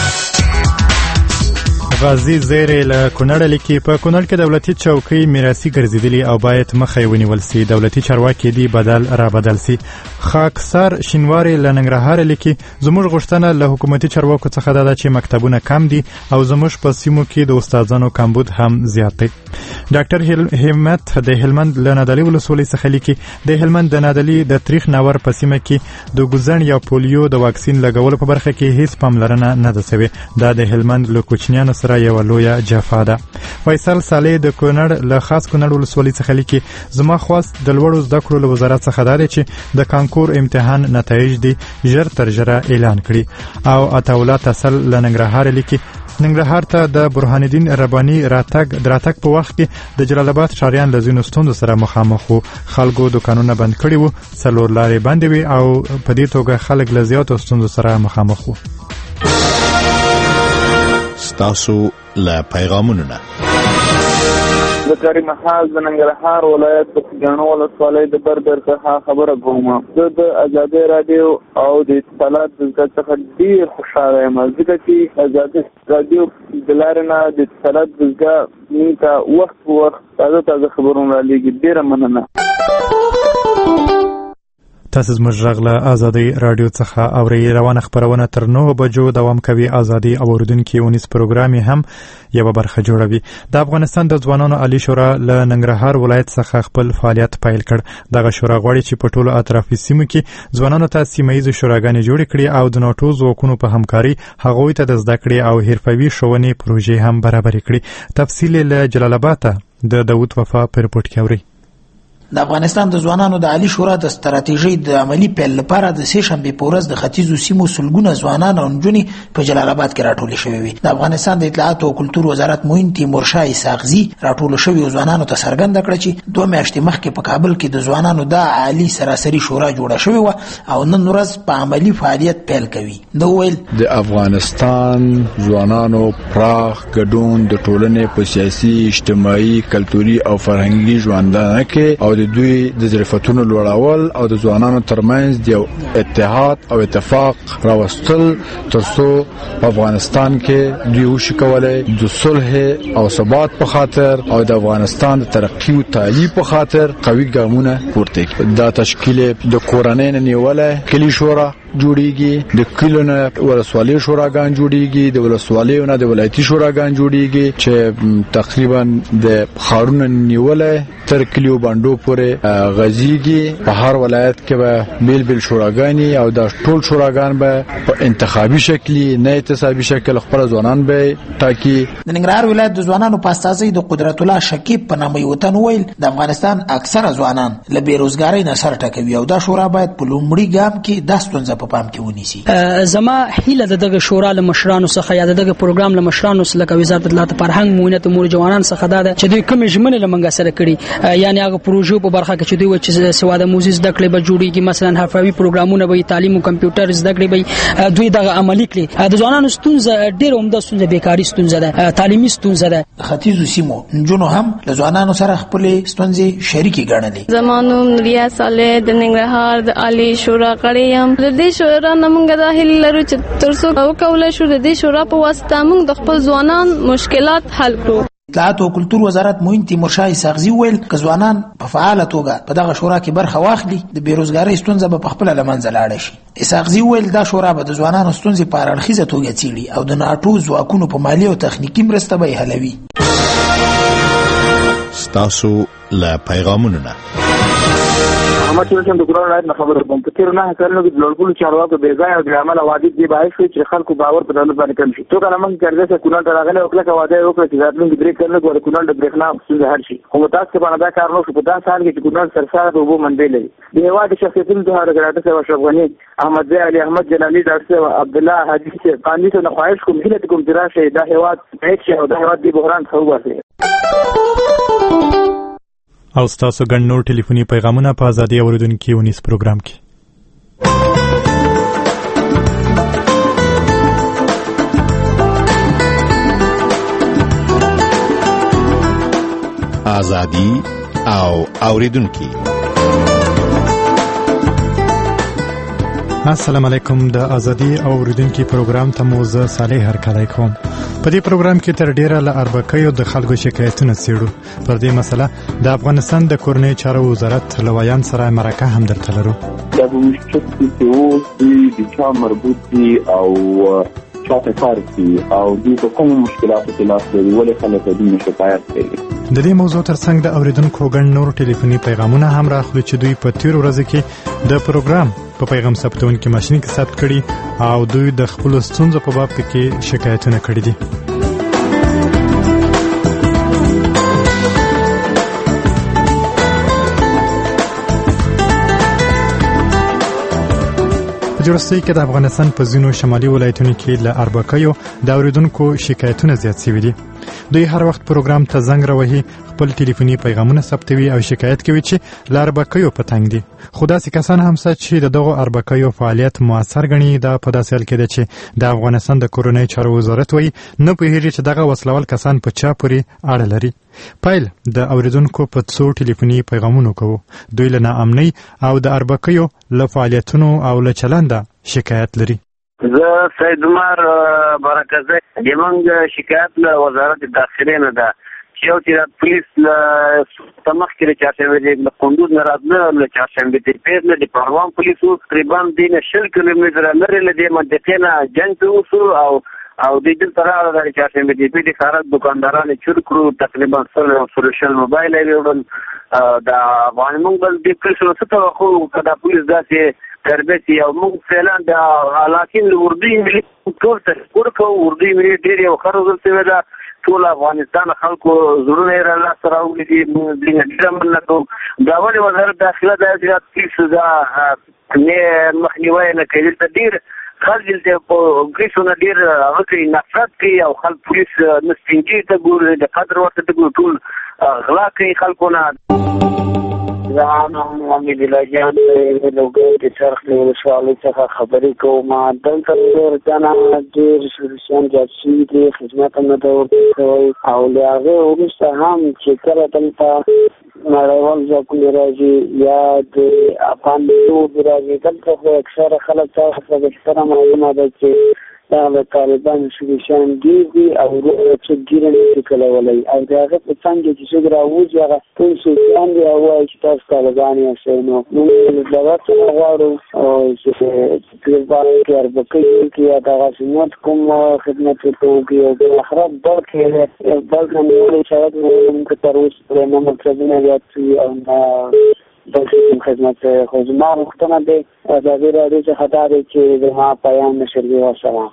غازی زیرې له کونړ لیکي په کونړ کې دولتي چوکۍ میراثي ګرځېدلي او باید مخه یې ونیول سي. دولتي چارواکي دي بدل را بدل سي. خاکسار شینواري له ننګرهار لیکي زموږ غوښتنه له حکومتي چارواکو څخه ده چې مکتبونه کم دي او زموږ په سیمو کې د استادانو کمبود هم زیات دی. ډاکټر همت د هلمند له نادعلي ولسوالۍ څخه لیکي د هلمند د نادعلي د تاریخ ناور په سیمه کې د ګوزن یا پولیو د واکسین لګولو په برخه کې هیڅ پاملرنه نه ده شوې. دا د هلمند له کوچنیانو سره یو لویه جفا ده. فیصل صالح د کونړ له خاص کونړ ولسوالۍ څخه لیکي زما خواست د لوړو زده کړو له وزارت څخه ده چې د کانکور امتحان نتایج دي ژر تر ژره اعلان کړي. او عطاالله تسل له ننګرهار لیکي ننګرهار ته د برهان الدین رباني راتګ په وخت کې د جلال آباد ښاریان له ځینو ستونزو سره مخامخ وو. خلکو دکانونه بند کړي وو، څلور لارې بندې وې او په دې توګه خلک له زیاتو ستونزو سره مخامخ وو. ستاسو له پیغامونو نه د کریم محل د ننګرهار ولایت د ګڼو ولسوالۍ د بردر څخه خبره کوم. زه د ازادي رادیو او د اتصالات د څخه ډیر خوشاله یم ځکه چې ازادي رادیو د لارې نه د اتصالات دغه موږ وخت تازه خبرونه را لېږي. ډیره مننه. تاسو زموږ غږ له ازادي رادیو څخه اورئ. روانه خبرونه تر 9 بجو دوام کوي. ازادي او اوریدونکو ونیس پروګرام هم یو برخه جوړوي. د افغانستان د ځوانانو عالی شورا له ننګرهار ولایت څخه خپل فعالیت پیل کړ. دغه شورا غواړي چې په ټولو اطرافي سیمو کې ځوانانو ته سیمه‌ییزې شوراګانې جوړې کړي او د ناټو ځواکونو په همکاري هغوی ته د زده کړې او حرفوي ښوونې پروژې هم برابرې کړي. تفصیل له جلال آباد د داوود وفا په رپورټ کې اورئ. د افغانستان د ځوانانو د عالی شورا د ستراتیژۍ د عملی پیل لپاره د سه شنبه په ورځ د ختیځو سیمو سلګونه ځوانان او نجونې په جلال آباد کې راټول شوي وي. د افغانستان د اطلاعات او کلتور وزارت معین تیمور شاه اسحاقزي راټول شوي ځوانانو ته څرګنده کړه چې 2 میاشتې مخکې په کابل کې د ځوانانو د عالی سراسري شورا جوړه شوې و او نن ورځ په عملی فعالیت پیل کوي. د ویل د افغانستان ځوانانو پراخ ګډون د ټولنې په سیاسي، اجتماعي، کلتوري او فرهنګي ژوندانه کې او د دوی د ظرفتونو لوړاول او د ځوانانو ترمنځ د اتحاد او اتفاق راوستل ترڅو په افغانستان کې دوی وشي کولای د صلح او ثبات په خاطر او د افغانستان د ترقی او تعالی په خاطر قوي ګامونه پورته کړي. دا تشکیل د کورنۍ نه نیولای کلی شورا جوړیږي، د کلونو ولسوالۍ شوراګان جوړیږي، د ولسوالیو نه د ولایتي شوراګان جوړیږي چې تقریبا د خارونو نیولای تر کلیو باندې پورې غزيږي. په هر ولایت کې به بیل بیل شوراګانی او د ټول شوراګان به په انتخابي شکل نه احتسابي شکل خپل ځوانان به تاکي. د ننګرهار ولایت د ځوانانو په استازي د قدرت الله شکیب په نامه وطن ویل د افغانستان اکثره ځوانان له بیروزګاری نه سر ټکوي او دا شورا باید په لومړي ګام کې د ستونزې په پام کې ونیسي. زما هیله دغه شورا له مشرانو څخه یا دغه پروګرام له مشرانو څخه وزارت اطلاعات فرهنګ مونیت امور جوانان څخه دا چې دوی کوم ژمنه لمنګه سره کړي یعنی هغه پروژو په برخه کې چې دوی چې سواده موزیز د کړې به جوړیږي مثلا حرفوي پروګرامونه به تعلیم او کمپیوټر زده کړې به دوی دغه عملی کړي. د ځوانانو ستونزه ډېر عمده ستونزه بیکاری ستونزه ده، تعلیمي ستونزه ده. ختیځو سیمو نجونو هم له ځوانانو سره خپل ستونزې شریکي ګڼلې. زمانو نوریا صالح د ننګرهار د عالی شورا غړی یم. د دې شورا نمونږ د هیله لرو چې ترڅو وکولای شو د دې شورا په واسطه موږ د خپل ځوانان مشکلات حل کړو. اطلاعات او کلتور وزارت معین تیمورشاه اسحاقزي ویل ک ځوانان په فعاله توګه په دغه شورا کې برخه واخلي د بیروزګاری ستونزه به خپل لمنځه لاړ شي. اسحاقزي ویل دا شورا به د ځوانانو ستونزې په اړخیزه توګه څیړي او د ناټو ځواکونو په مالي او تخنیکی مرسته به حلوي. ستاسو لا پیغامونه احمد شاه د ګران راځي خبره کوم په تیر نه کارونه د لوړګلو چارواکو بې ځای او د عمل واجب دی باعث چې خلکو باور په دولت باندې کم شي. تو کله موږ کړل چې کونړ ته راغله او کله واده وکړه چې ځاتلون د بریک کړل غوړ کونړ د بریښنا څنګه هر شي خو تاسو په باندې کار نو په داسې حال کې چې کونړ سرسره د وبو منډې لري د هوا د شخصیتونو د هرګراټه سره شوغنی احمد علي احمد جلالی ډاکټر عبد الله حدیث قانوني ته خواهش کوم چې کوم دراشه د هوا هیڅ او د هوا د بحران څخه وځي. او ستاسو ګڼ نور ټلیفوني پیغامونه په ازادي اوریدونکو ونیس پروګرام کې. ازادي او اوریدونکو. السلام علیکم. د ازادي او اوریدونکو پروګرام ته مو زه صالح هرکلی کوم. په دې پروګرام کې تر ډیره له اربکیو د خلکو شکایتونه څېړو. پر دې مسله د افغانستان د کورنۍ چارو وزارت لویان سره مرکه هم درته لرو. دا د چا مربوط دي او چاته کار کوي او د کوم مشکلاتو کې لاس لري ولې خلک د شکایت کوي. د دې موضوع ترڅنګ د اوریدونکو ګڼ نور ټلیفوني پیغامونه هم راخلو چې دوی په تیر ورځ کې د پروګرام په پیغام ثبتونکو ماشين کې ثبت کړي او دوی د خپل ستونزو په باب کې شکایتونه کړي دي. په جوړستۍ کې د افغانستان په ځینو شمالي ولایتونو کې له اربکیو د اوریدونکو شکایتونه زیات شوي دي. دوی هر وخت پروګرام ته زنګ راوهي، خپل ټلیفوني پیغامونه ثبتوي او شکایت کوي چې له اربکیو په تنګ دي. خو داسې کسان هم شته چې دغه اربکیو فعالیت مؤثر ګڼي. دا په داسې حال کې ده چې د افغانستان د کورنۍ چارو وزارت وایي نه پوهېږي چې دغه وسلوال کسان په چا پورې اړه لري. پیل د اوریدونکو په څو ټلیفوني پیغامونو کوو. دوی له ناامنۍ او د اربکیو له فعالیتونو او له چلنده شکایت لري. زه سید عمر برکزی زمونږ شکایت له وزارت داخلې نه ده چې یو چې پولیس له مخکې له چهارشنبې له کندوز نه راتله له چهارشنبې د پیر نه د پهلوان پولیسو تقریبا دې نه 20 کیلومتره لرې له دې منطقې نه جنګ پرې وشو او د دې سره د چهارشنبې د پیر د خارج دکاندارانو چور کړو. تقریبا 100 موبایل یې وړل د افغان موږ بل د کلشو څه خو کدا پولیس داسې تربیتی او موږ فعلا د علاقین اردوی ملي ټول تشکر کوو. اردوی ملي ډېر یو ښه روزل شوی ده. ټول افغانستان خلکو زړونه یې را لاسته راوړي دي. موږ ډېره مننه کوو. دا ولې وزارت داخله دا چې پولیسو دا مخنیوی نه کوي. دلته ډېر خلک دلته په پولیسو نه ډېر هغه کوي، نفرت کوي او خلک پولیس نه سپینجي ته ګوري، د قدر ورته ته ګوري، ټول غلا کوي خلکو نه. زه محمد الله جان د لوګو د چرخ له ولسوالۍ څخه خبرې کوم. دلته ډېر ډېر سولوشن جات شوي دي، خدمت هم نه ده ورته کوی او له هغې وروسته هم چې کله دلته نړیوال ځواکونه راځي یا د افغان لوبې راځي، دلته خو اکثره خلک ته بهتره معلومه ده چې دا د طالبانو سولوشن ډېر دي او څوک ګیره نه شي کولی او د هغه په څنګ کې چې څوک راوځي هغه ټول سوچیان دي او وایي چې تاسو طالبان یاستئ. نو موږ له دولت څخه غواړو چې طالبان کې اربکۍ کې یا دغه سنت کوم خدمت وکړي او د آخرت بلکې موږ شاید موږ تر اوسه پرې نه مطلبونه زیات شوي او نه بلکې خدمت خو زما غوښتنه دی ازادي راډیو څخه دا دی چې زما پیام نشروي. والسلام.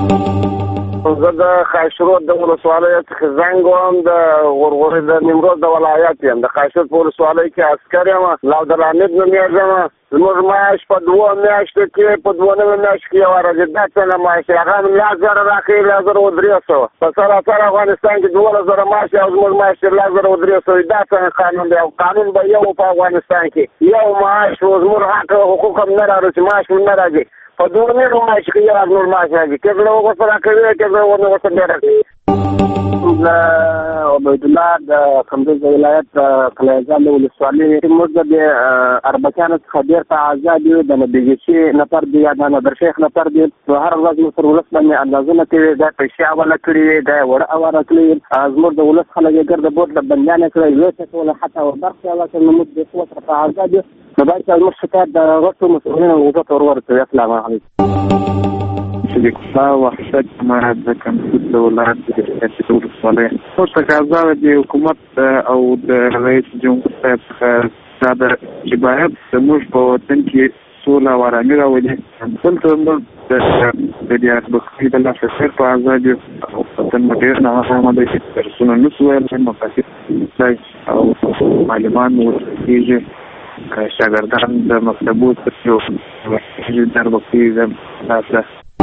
زه د خاشرود د ولسوالۍ څخه زنګ وم، د غورغوري د نیمروز د ولایت یم. د خاشرود په ولسوالۍ کې عسکر یم، لاودالحمید نومیږم. زموږ معاش په 2 میاشتو کې په 2 میاشتو کې یو ورځ څنګه معاش هغه 1000 راکړي 1300 په سره افغانستان کې 2000 معاش او زموږ معاش 1300 دا څنګه قانون دی؟ او قانون به یو په افغانستان کې یو معاش او زموږ حق او حقوق هم نه راځي، معاش نه راځي. په 2 میاشتو معاش کې یو نور معاش راځي. کله وګورئ راکړي کله ونه وسه نه راځي. عبید الله د کندز ولایت کلیزان ولسوالۍ موږ د اربکیانو څخه ډېر په آزاد یو د نبیګشي نفر دی یا د نادرشیخ نفر دی هر ورځ موږ پر ولس باندې اندازونه کوي دا پیسې حواله کړي دا وړ اواره کړي زموږ د ولس خلک یې ګرد بوت د بندیان کړي یو څه ولا حتی برخه ولا موږ د قوت په آزاد یو نو باید موږ شکایت د غټو مسؤلینو وزارت ورته السلام علیکم صدیقالله وحشت ما د کندز ولایت د ولسوالۍ په تقاضا د حکومت او د رئیس جمهور صاحب څخه دا چې باید موږ په وطن کې سوله او آرامي راولي دلته موږ د دې اربکي د لاسرسي په ازادي او وطن ډېر نه هم د درسونو نسو ویل مقاصد او معلمان ورکیږي شاګردان د مکتبو څخه د اربکي د لاسه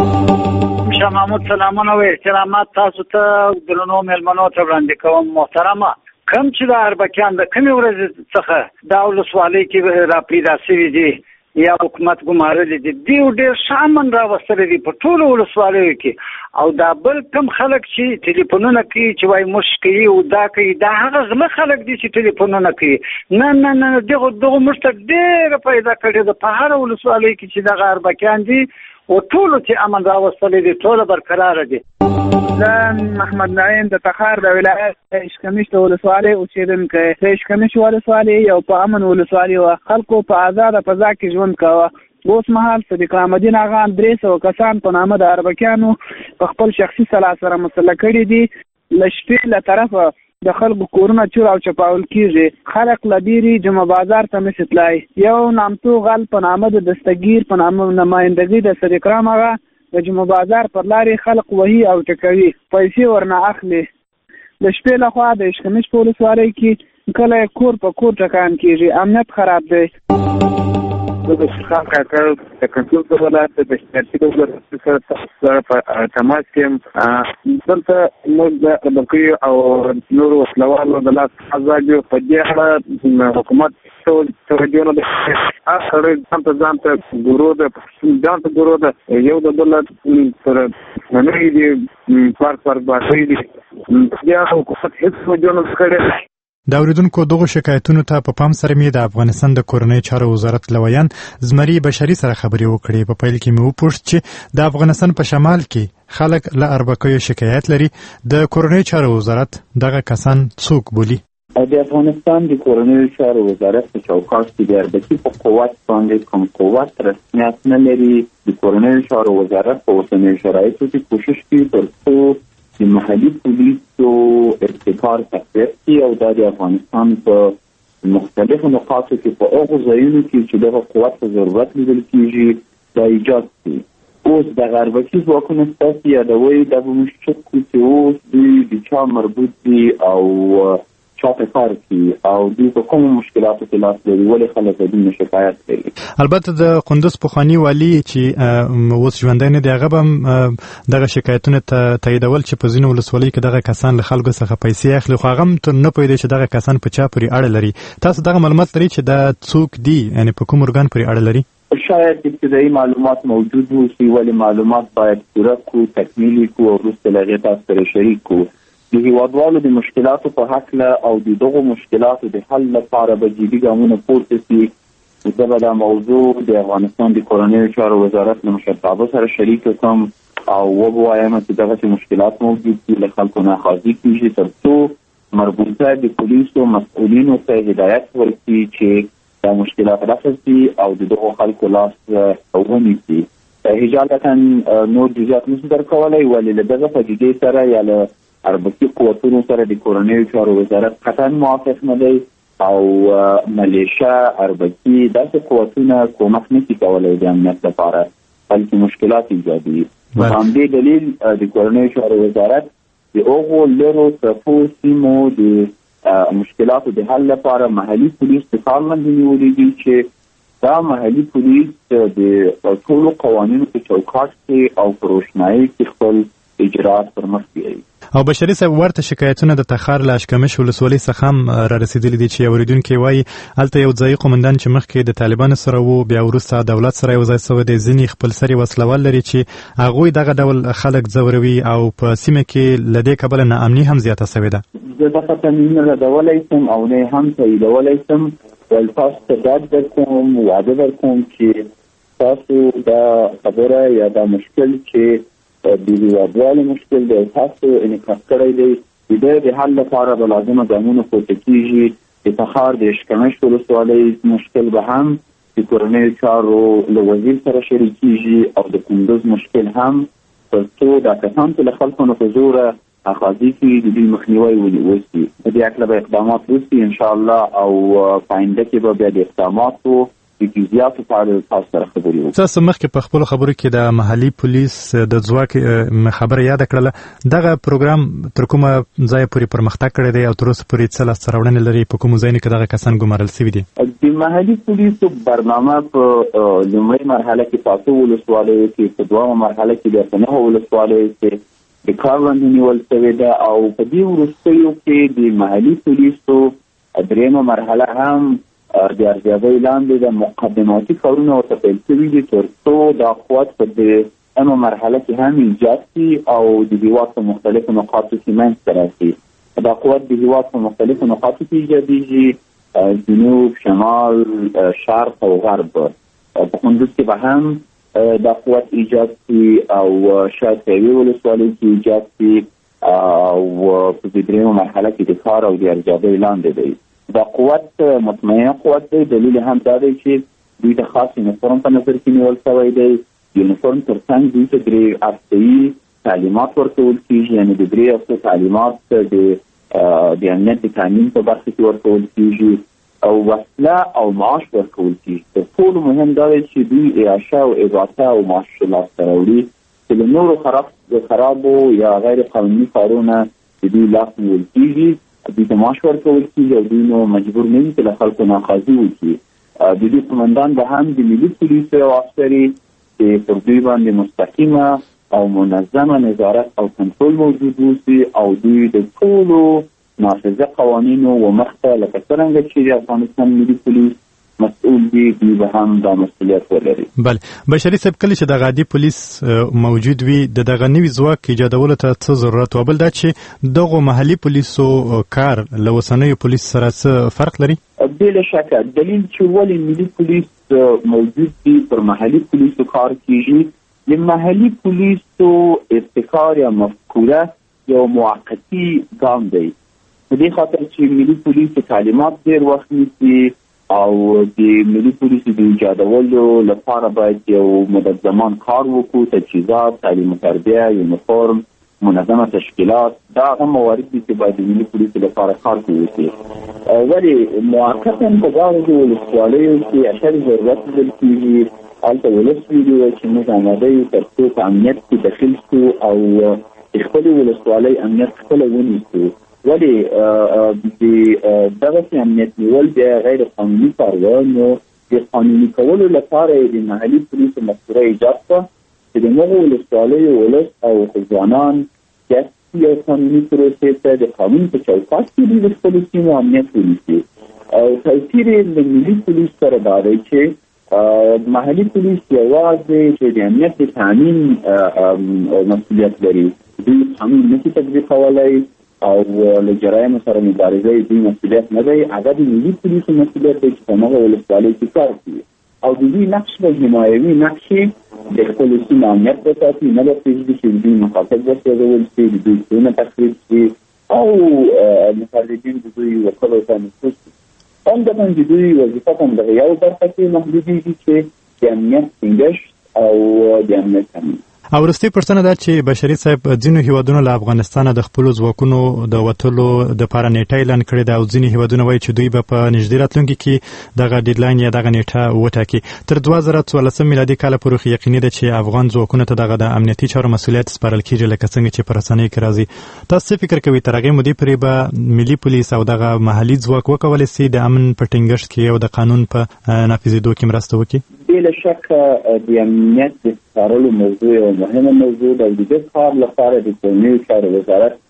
شاه محمود سلامونه او احترامات تاسو ته درنو مېلمنو ته وړاندې کوم محترمه کوم چې د اربکیان د کومې ورځې څخه دا ولسوالۍ کې را پیدا شوي دي یا حکومت ګمارلي دي دیو ډېر شامن راوستلی دي په ټولو ولسوالیو کې او دا بل کم خلک چې ټلیفونونه کوي چې وایي موږ کوي او دا کوي دا هغه غله خلک دي چې ټلیفونونه کوي نه دغه موږ ته ډېره پیدا کړې ده په هره ولسوالۍ کې چې دغه اربکیان دي او ټولو چې امن راوستلی دي ټوله برقراره دي. زه محمد نعیم د تخار د ولایت اشکمش د ولسوالۍ اوسېدونکی د اشکمش ولسوالۍ یو په امن ولسوالۍ وه خلکو په ازاده فضا کې ژوند کوه اوس مهال صدیق رحمدین اغا 300 کسان په نامه د اربکیانو په خپل شخصي سلاح سره مسله کړي دي له شپې له طرفه د خلکو کورونه چور او چپاول کیږي خلک لډيري جمعه بازار ته مسټلای یو نامتو غل په نامه د دستگیر په نامه نمائندګي د صدیق رحمدین اغا د جمعه بازار پر لارې خلق وهي او ټکوي پیسې ورنه اخلي د شپې لخوا د اشکمش په ولسوالۍ کې کله کور په کور ټکان کیږي امنیت خراب دی. زه د شخصان کاکر د کنټرول په ولایت د بشترتي د ولایت سره په تماس کې دلته موږ د اربکي او نورو وسلوالو د لاس ازادي په دې اړه حکومت توجه نه ده اخر ځان ته ګورو د یو د دولت سره نه دی فرق باندې دی یا حکومت هیڅ توجه نه کړي. د اوریدونکو دغه شکایتونو ته په پام سره می د افغانستان د کورنۍ چارو وزارت لویان زمری بشري سره خبرې وکړې په پیل کې مې وپوښت چې د افغانستان په شمال کې خلک له اربکیو شکایت لري د کورنۍ چارو وزارت دغه کسان څوک بولي. د افغانستان د کورنۍ چارو وزارت په چوکاټ کې د اربکي په قوت باندې کوم قوت رسمیت نه لري. د کورنۍ چارو وزارت په اوسنیو شرایطو کې کوشش کوي ترڅو د محلي پولیسو ابتکار تقویت کړي او دا د افغانستان په مختلفو نقاطو کې په هغو ځایونو کې چې دغه قوت ته ضرورت لیدل کېږي دا ایجاد کړي. اوس دغه اربکي ځواکونه ستاسو یادوئ دا به موږ چک کړو چې اوس دوی د چا مربوط دي او چاته کار کوي او دوی په کومو مشکلاتو کې لاس لري ولې خلک د دوی شکایت کوي. البته د قندوز پخواني والي چې اوس ژوندی نه دی هغه به دغه شکایتونه تاییدول چې په ځینو ولسوالیو کې دغه کسان له خلکو څخه پیسې اخلي خو هغه هم تر نه پوهېدی چې دغه کسان په چا پورې اړه لري. تاسو دغه معلومات لرئ چې دا څوک دي یعنې په کوم ارګان پورې اړه لري؟ شاید ابتدایي معلومات موجود وي ولې معلومات باید پوره کړو تکمیل کړو او وروسته له هغې تاسو سره شریک کړو. د هیوادوالو د مشکلاتو په هکله او د دغو مشکلاتو د حل لپاره به جدي ګامونه پورته شي. زه به دا موضوع د افغانستان د کورنیو چارو وزارت له مشرتابه سره شریک کړم او ووایم چې دغسې مشکلات موجود دي له خلکو نه قاضي کېږي ترڅو مربوطه د پولیسو مسؤلینو ته هدایت ورکړي چې دا مشکلات رفع شي او د دغو خلکو لاس ونیسي. اجازتا نور جزئیات نشم درکولی ولې له دغه پدیدې سره یا له اربکي قوتونو سره د کورنیو چارو وزارت قطعا موافق نه دی او ملیشه اربکي داسې قوتونه کومک نشي کولی د امنیت لپاره بلکې مشکلات ایجادوي. په همدې دلیل د کورنیو چارو وزارت د هغو لرو څپو سیمو د مشکلاتو د حل لپاره محلي پولیس په کار باندې نیولي دي چې دا محلي پولیس د ټولو قوانینو په چوکاټ کې او په روښنایي کې خپل اجرات پر مخ بیایي. او بشري صاحب ورته شکایتونه د تخار له اشکمش ولسوالۍ څخه هم را رسیدلي دي چې اوریدونکي وایي هلته یو ځایي قومندان چې مخکې د طالبانو سره وو بیا وروسته دولت سره یو ځای سوی دی ځینې خپل سري وسلوال لري چې هغوی دغه ډول خلک ځوروي او په سیمه کې له دې کبله ناامني هم زیاته سوې ده. زه دغه تمرین ردولی شم او نه هم تاییدولی شم ول تاسو ته ډاډ درکوم وعده درکوم چې تاسو دا خبره یا دا مشکل چې د هیوادوالو مشکل دی تاسو انعکاس کړی دی د حل لپاره به لازمه ګامونه پورته کیږي. د تخار د اشکمش ولسوالۍ مشکل به هم د کورنیو چارو له وزیر سره شریکیږي او د کندوز مشکل هم تر څو دا کسان چې له خلکو نه په زوره اخاذي کې د دوی مخنیوی وشي. په دې هکله به اقدامات وشي انشاءالله او په آینده کې به بیا د اقداماتو تاسو مخکې په خپل خبرو کې د محلي پولیس د ځواک خبره یاد کړله دغه پروګرام تر کومه ځای پورې پرمختګ کړی دی او تر اوسه پورې څه لاسته راوړنې لري په کومو ځایونو کې دغه کسان ګمارل شوي دي؟ د محلي پولیسو برنامه په لومړۍ مرحله کې په 8 ولسوالیو کې په دویمه مرحله کې بیا په 9 ولسوالیو کې د کار وړاندې نیول شوې ده او په دې وروستیو کې د محلي پولیسو درېیمه مرحله هم د ارزیابۍ لاندې د مقدماتي کارونه ورته پیل شوي دي تر څو دا قوت په دې مرحله کې هم ایجاد شي او د هېواد په مختلفو نقاطو کې منځته راشي. دا قوت د هېواد په مختلفو نقاطو کې ایجادېږي جنوب، شمال، شرق او غرب. په کندوز کې به هم دا قوت ایجاد شي او شاید په یوې ولسوالۍ کې ایجاد شي او په درېیمه مرحله کې د کار او د ارزیابۍ لاندې دی. دا قوت مطمئنه قوت دی. دلیل هم دا دی چې دوی ته خاص یونیفورم په نظر کې نیول شوی دی. یونیفورم ترڅنګ دوی ته 3 هفتهیي تعلیمات ورکول کېږي، یعنې د 3 هفتو تعلیمات د امنیت د تامین په برخه کې ورکول کېږي او وسله او معاش ورکول کېږي. تر ټولو مهم دا دی چې دوی اعاشه او اضافه او معاش لاسته راوړي چې له نورو خرابو یا غیر قانوني کارونه چې دوی لاس نیول کېږي دوی ته معاش ورکول کېږي او دوی نو مجبور نه وي چې له خلکو ناخوازي وکړي. د دوی قومندان به هم د ملي پولیسو یو افسر چې پر دوی باندې مستقیمه او منظمه نظارت او کنټرول موجود وسي او دوی د ټولو نافذه قوانینو ومخته لکه څرنګه چې د افغانستان ملي پولیس مسؤول دي دوی به هم دا مسؤلیت ولري. بله بشري صاحب کله چې د عادي پولیس موجود وي د دغه نوي ځواک ایجادولو ته څه ضرورت و بل دا چې دغو محلي پولیسو کار له اوسنیو پولیس سره څه فرق لري؟ بلا شکه دلیل چې ولې ملي پولیس موجود دي پر محلي پولیسو کار کیږي د محلي پولیسو ابتکار یا مفکوره یو موقتی ګام دی په دې خاطر چې ملي پولیسو تعلیمات ډېر وخت نیسي او د ملي پولیسو د ایجادولو لپاره باید یو مدت زمان کار وکړو. تجهیزات، تعلیم و تربیه، یونیفورم، منظمه تشکیلات دا هم موارد دي چې باید د ملي پولیسو لپاره کار وکړي. ولې موقتا په دغه ولسوالیو کې اشد ضرورت لیدل کېږي هلته ولس ویلي وی چې موږ اماده یو تر څو په امنیت کې دخیل شو او د خپلې ولسوالۍ امنیت خپله ونیسو. ولې د دغسې امنیت نیول بیا غیر قانوني کار و نو د قانوني کولو لپاره د محلي پولیسو مفکوره ایجاد کړه چې د هغو ولسوالیو ولس او ځوانان سیاسي او قانوني پروسې ته د قانون په چوکاټ کې دوی د خپلو سیمو امنیت ونیسي. او توپیر یې له ملي پولیس سره دا دی چې محلي پولیس یوازې چې د امنیت د تامین مسؤلیت لري دوی قانون نشي تطبیقولی او له جرایمو سره مبارزه دوی مسؤلیت نه دی. هغه د ملي پولیسو مسؤلیت دی چې په هغه ولسوالۍ کې کار کوي او د دوی نقش به حمایوي نقش د خپلو سیمو امنیت وساتي، نه به پرېږدي چې دوی مخاطب وسوځول شي، د دوی کورونه تخریب شي او مخالفین د دوی وکړو ته نفوذ شي. همدغه د دوی وظیفه هم دغه یو برخه کې محدودېږي چې د امنیت ټینګښت او د امنیت تامین. او وروستۍ پوښتنه دا چې بشري صاحب ځینو هیوادونو له افغانستانه د خپلو ځواکونو د وتلو دپاره نیټه اعلان کړې ده او ځینې هیوادونه وایي چې دوی به په نږدې راتلونکي کې دغه ډیډلاین یا دغه نیټه وټاکي. تر 2014 میلادي کاله پورې یقیني ده چې افغان ځواکونو ته دغه د امنیتي چارو مسؤلیت سپارل کېږي لکه څنګه چې په رسنیو کې راځي. تاسو څه فکر کوئ تر هغې مودې پورې به ملي پولیس او دغه محلي ځواک وکولی سي د امن په ټینګښت کې او د قانون په نافذېدو کې مرسته وکړي؟ بلا شک د امنیت د څارلو موضوع یو مهمه موضوع ده. د دې کار لپاره د قومي چارو وزارت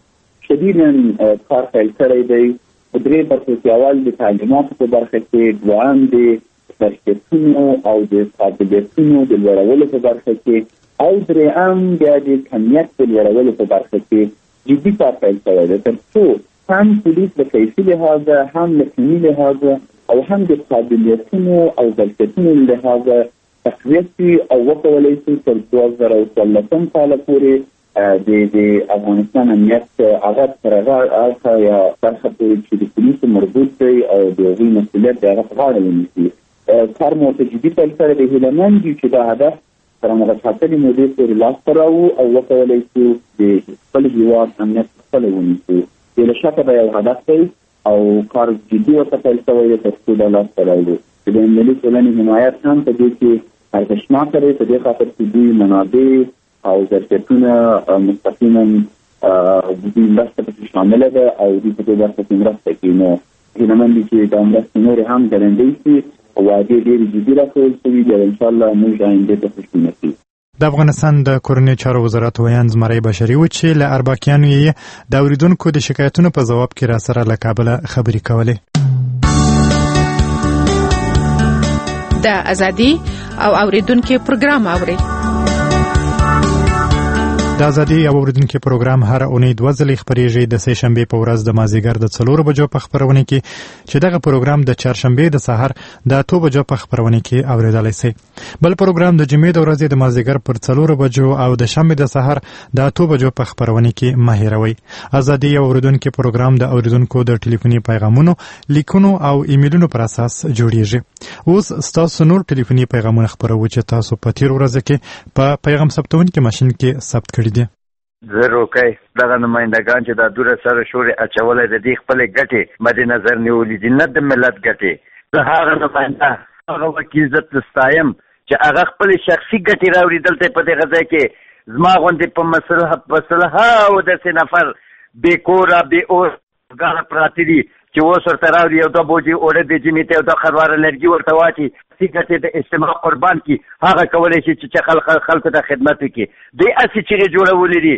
شدیداً کار پیل کړی دی. 3 برخې کې اول د تعلیماتو په برخه کې، دویم د ظرفیتونو او د قابلیتونو د لوړولو په برخه کې، او درېیم بیا د کمیت د لوړولو په برخه کې جدي کار پیل شوی دی، تر څو هم پولیس له کیفي لحاظه، هم له فني لحاظه او هم د قابلیتونو او ظرفیتونو لحاظه تقویت شي او وکولی شي تر 2014 کاله پورې د افغانستان امنیت هغه تر هغه اړخه یا برخه پورې چې د پولیسو مربوط دی او د هغوی مسؤلیت د هغه په غاړه ونیسي. کار مو ته جدي پیل کړی دی. هیله مند یو چې دا هدف تر همغه ټاکلې مودې پورې لاسته راوړو او وکولی شو د خپل هېواد امنیت خپله ونیسو. بې له شکه دا یو هدف دی او کار جدي ورته پیل شوی دی تر څو دا لاسته راوړو. د بینالمللي ټولنې حمایت هم په دې کې ارزښتناکه دی، په دې خاطر چې دوی منابع او ظرفیتونه مستقیما د دوی مرسته پکې شامله ده او دوی په دې برخه کې مرسته کوي. نو هیله مند دي چې دا مرستې نورې هم ګړندۍ شي او وعدې ډېرې جدي راکول شوي دي او انشاءالله موږ آینده ته خوشبینه کړي. د افغانستان د کورنیو چارو وزارت ویان زمری بشري و چې له اربکیانو یې د اوریدونکو د شکایتونو په ځواب کې راسره له کابله خبرې کولې. د ازادي او اوریدونکو پروګرام اوري. د ازادي او اوریدونکو پروګرام هر اونۍ 2 ځلې خپرېږي د سه شنبې په ورځ د مازدیګر د 4 بجو په خبرونه کې، چې دغه پروګرام د چهارشنبې د سحر د 8 بجو په خبرونه کې اوریدلای شئ. بل پروګرام د جمعې د ورځې د مازدیګر پر 4 بجو او د شنبې د سحر د 8 بجو په خبرونه کې مه هېروئ. ازادي او اوریدونکو پروګرام د اوریدونکو د ټلیفوني پیغامونو، لیکونو او ایمیلونو پر اساس جوړیږي. اوس ستاسو نور ټلیفوني پیغامونه خبرو چې تاسو په تیر ورځ کې په پیغام ثبتونکي ماشين کې ثبت کړی دي. زه روکای دغه نمایندګان چې دا دوره سره شورې اچولې د دې خپل ګټې مد نظر نیولې دي، نه د ملت ګټې. زه هغه نماینده هغه وکیل عزت ستایم چې هغه خپل شخصي ګټې راوړي دلته په دغه ځای کې زما غوندې په مسله او داسې نفر بې کوره بې اور ګاڼه پراته دي چې اوس ورته راوړي یو 2 بوجې اوړه د جمعې ته یو 2 خرواره لرګي ورته واچي شخصي ګټې د اجتماع قربان کړي. هغه کولی شي چې خلکو ته خدمت وکړي. دوی هسې چغې جوړولې دي.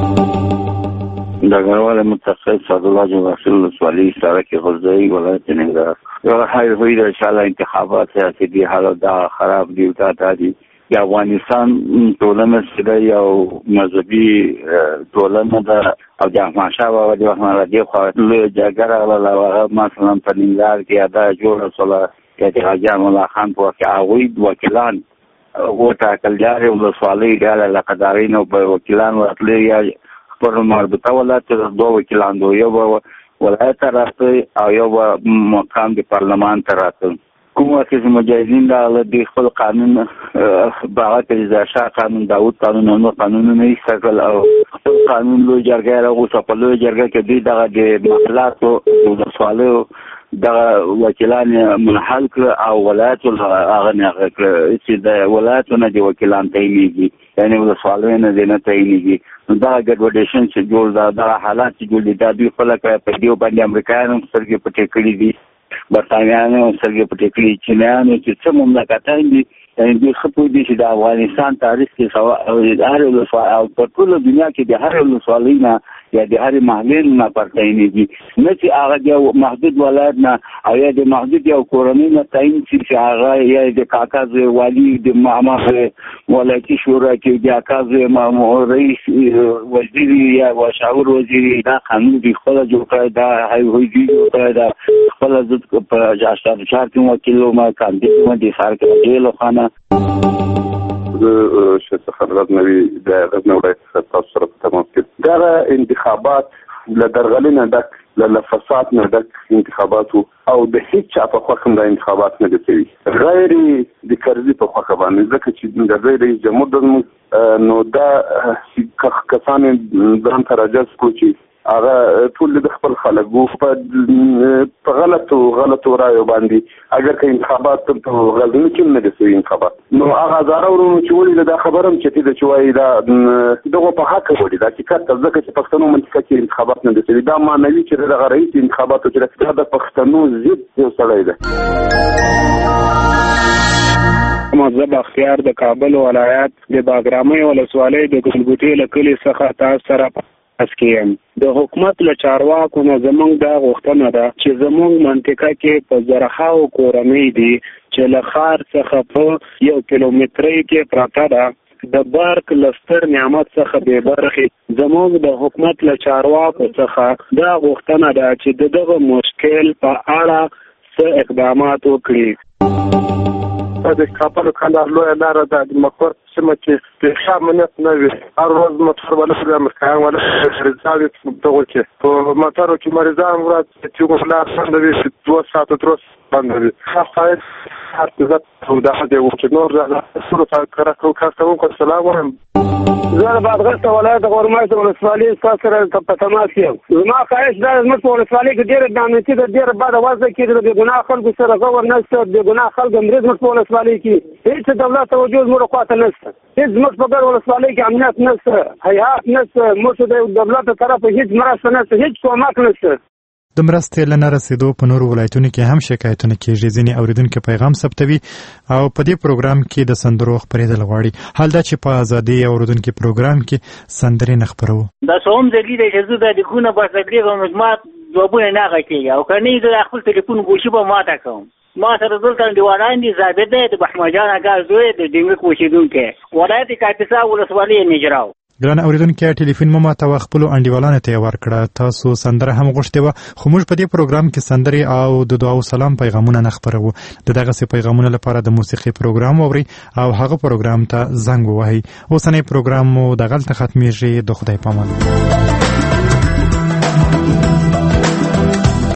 ډګروال متخصص سعدالله جمعرسول ولسوالي سړک غزنی ولایت ننګرهار. یو حال وی د انشاءالله انتخابات سیاسي دي حالت دا خراب دي. دا دي د افغانستان ټولنه چې یو مذهبي ټولنه ده او د احمدشاه بابا د وخت نه دی خو لوی جګړه راغله. مثلا په ننګرهار کې دا جوړه شوله چې حاجي مولا خان په وخت هغوی وکیلان وټاکل جاري ولسوالۍ ډله لقدارین او وکیلان ورتلي یا خپل مربوطه ولایت ته 2 وکیلان دي، یو ولایت ته راځي او یو مقام د پارلمان ته راځي. کوم وخت چې مجاهدین د خپل قانون باغت رضا قانون داود قانون نو قانونونه یې سکل او خپل قانون لوی جرګه راغوسه. په لوی جرګه کې دوی دغه د محلاتو د ولسوالیو دغه وکیلان منحل کړ او ولایت هغه نه کړ چې د ولایتونو د وکیلان تعینېږي، یعنې ولسوالیو نه دی نه تعینېږي. نو دا ګډوډیشن چې جوړ دا حالات چې جوړ دي دا دوی خپله په دې باندې امریکایانو سترګې پټې کړي دي، برطانویانو سترګې پټې کړي، چینیانو چې څه مملکتان دي یعنې دوی ښه پوهېدي چې د افغانستان تاریخ کې د هرې ولسوالۍ او په ټوله دنیا کې د هرې ولسوالۍ نه یا د هرې محلې نه پرتعینېږي، نه چې هغه د محدود ولایت نه او یا د محدود یو کورنۍ نه تعین شي چې هغه یا د کاکا زوی والي د معمر ولایتي شورا کې د کاکا زوی رئیس وزیر یا شاور وزیر. دا قانون دوی خپله جوړ کړی، دا هایوي جوړ کړی، دا خپله زه په اشتار کې وکیل وم، کاندید وم د ښار کې وکیل خانه. شیخ حضرت نبی د غزنی ولایت څخه تاسو سره په تماس کې دغه انتخابات له درغلۍ نه ډک له فساد نه ډک انتخابات او د هیڅ چا په خوښه هم دا انتخابات نه دي شوي غیر د کرزي په خوښه باندې، ځکه چې د رئیس جمهور د نو دا کسان ځان ته راجذب کړو چې هغه ټول د خپل خلکو په غلطو رایو باندې اگر که انتخابات په غزني کې نه دي شوي انتخابات، نو هغه هزاره ورونو چې ولې دا خبره هم چټي ده چې وایي دا دغه په حق وړي دا حقیقت ته، ځکه چې پښتنو منطقه کې انتخابات نه دي شوي. دا معنوي چې دغه رئیس انتخاباتو چې دا د پښتنو ضد یو سړی ده. مذهب اختیار د کابل ولایت د باګرامۍ ولسوالۍ د ګلګوټې له کلي څخه تاسو سره اسکیم د حکومت له چارواکو نه زمونږ دا غوښتنه ده چې زمونږ منطقه کې په زرهاو کورنۍ دي چې له ښار څخه په 1 کیلومترۍ کې پراته ده د برق لستر نعمت څخه بې برخې زمونږ د حکومت له چارواکو څخه دا غوښتنه ده چې دغه مشکل په اړه څه اقدامات وکړي. د کابل کندهار لویه لاره ده د مقر سیمه کې د ښه امنیت نه وي هر ورځ موټر ولګي امریکایان ولګي رضاوي دغه کې په موټرو کې مریضان ورځ چې لار څنګه وي 2 ساعته ترس باندې خاصه هر څه ته د هغه وخت نور د سره کارکو کاستو سلام وایم. زه د بادغیس ولایت د غورمایت ولسوالۍ سره په تماس یم. زما خواهش دا زموږ په ولسوالۍ کې ډېره نامنتي ده ډېره بده وضع کې د بېګناه خلکو سره غور نشته بېګناه خلک مري زموږ په ولسوالۍ کې هېڅ دولت توجه زموږ خواته نشته هېڅ زموږ په ګډ ولسوالۍ کې امنیت نشته هیات نشته موږ د دولت طرفه هېڅ مرسته نشته هېڅ کومک نشته. د مرستې له نه رسیدو په نورو ولایتونو کې هم شکایتونه کېږي. ځینې اوریدونکي پیغام ثبتوي او په دې پروګرام کې د سندرو خپرېدل غواړي. حال دا چې په ازادي اوریدونکي پروګرام کې سندرې نه خپروو. دا څوم ځلې دی چې زه د لیکونه په تقریبا مجموعات ځوابونه نه غږیږي او کني زه خپل ټلیفون ګوشي په ماته کوم. ما سره دلته دیوانان دي ضابط دی د محمد جان اګا زوی د ډینګ کوشیدونکو ولایت کاپیسا ولسوالۍ نجراو. ګران اوریدونکي ټلیفون مو ماته خپل انډیوالانو ته ورکړه. تاسو سندره هم غوښتې و خو موږ په دې پروګرام کې سندرې او د دعا او سلام پیغامونه نه خپروو. دغه سي پیغامونه لپاره د موسیقي پروګرام اوري او هغه پروګرام ته زنګ ووهئ. اوسنۍ پروګرام مو دغلته ختمېږي. د خدای پامان.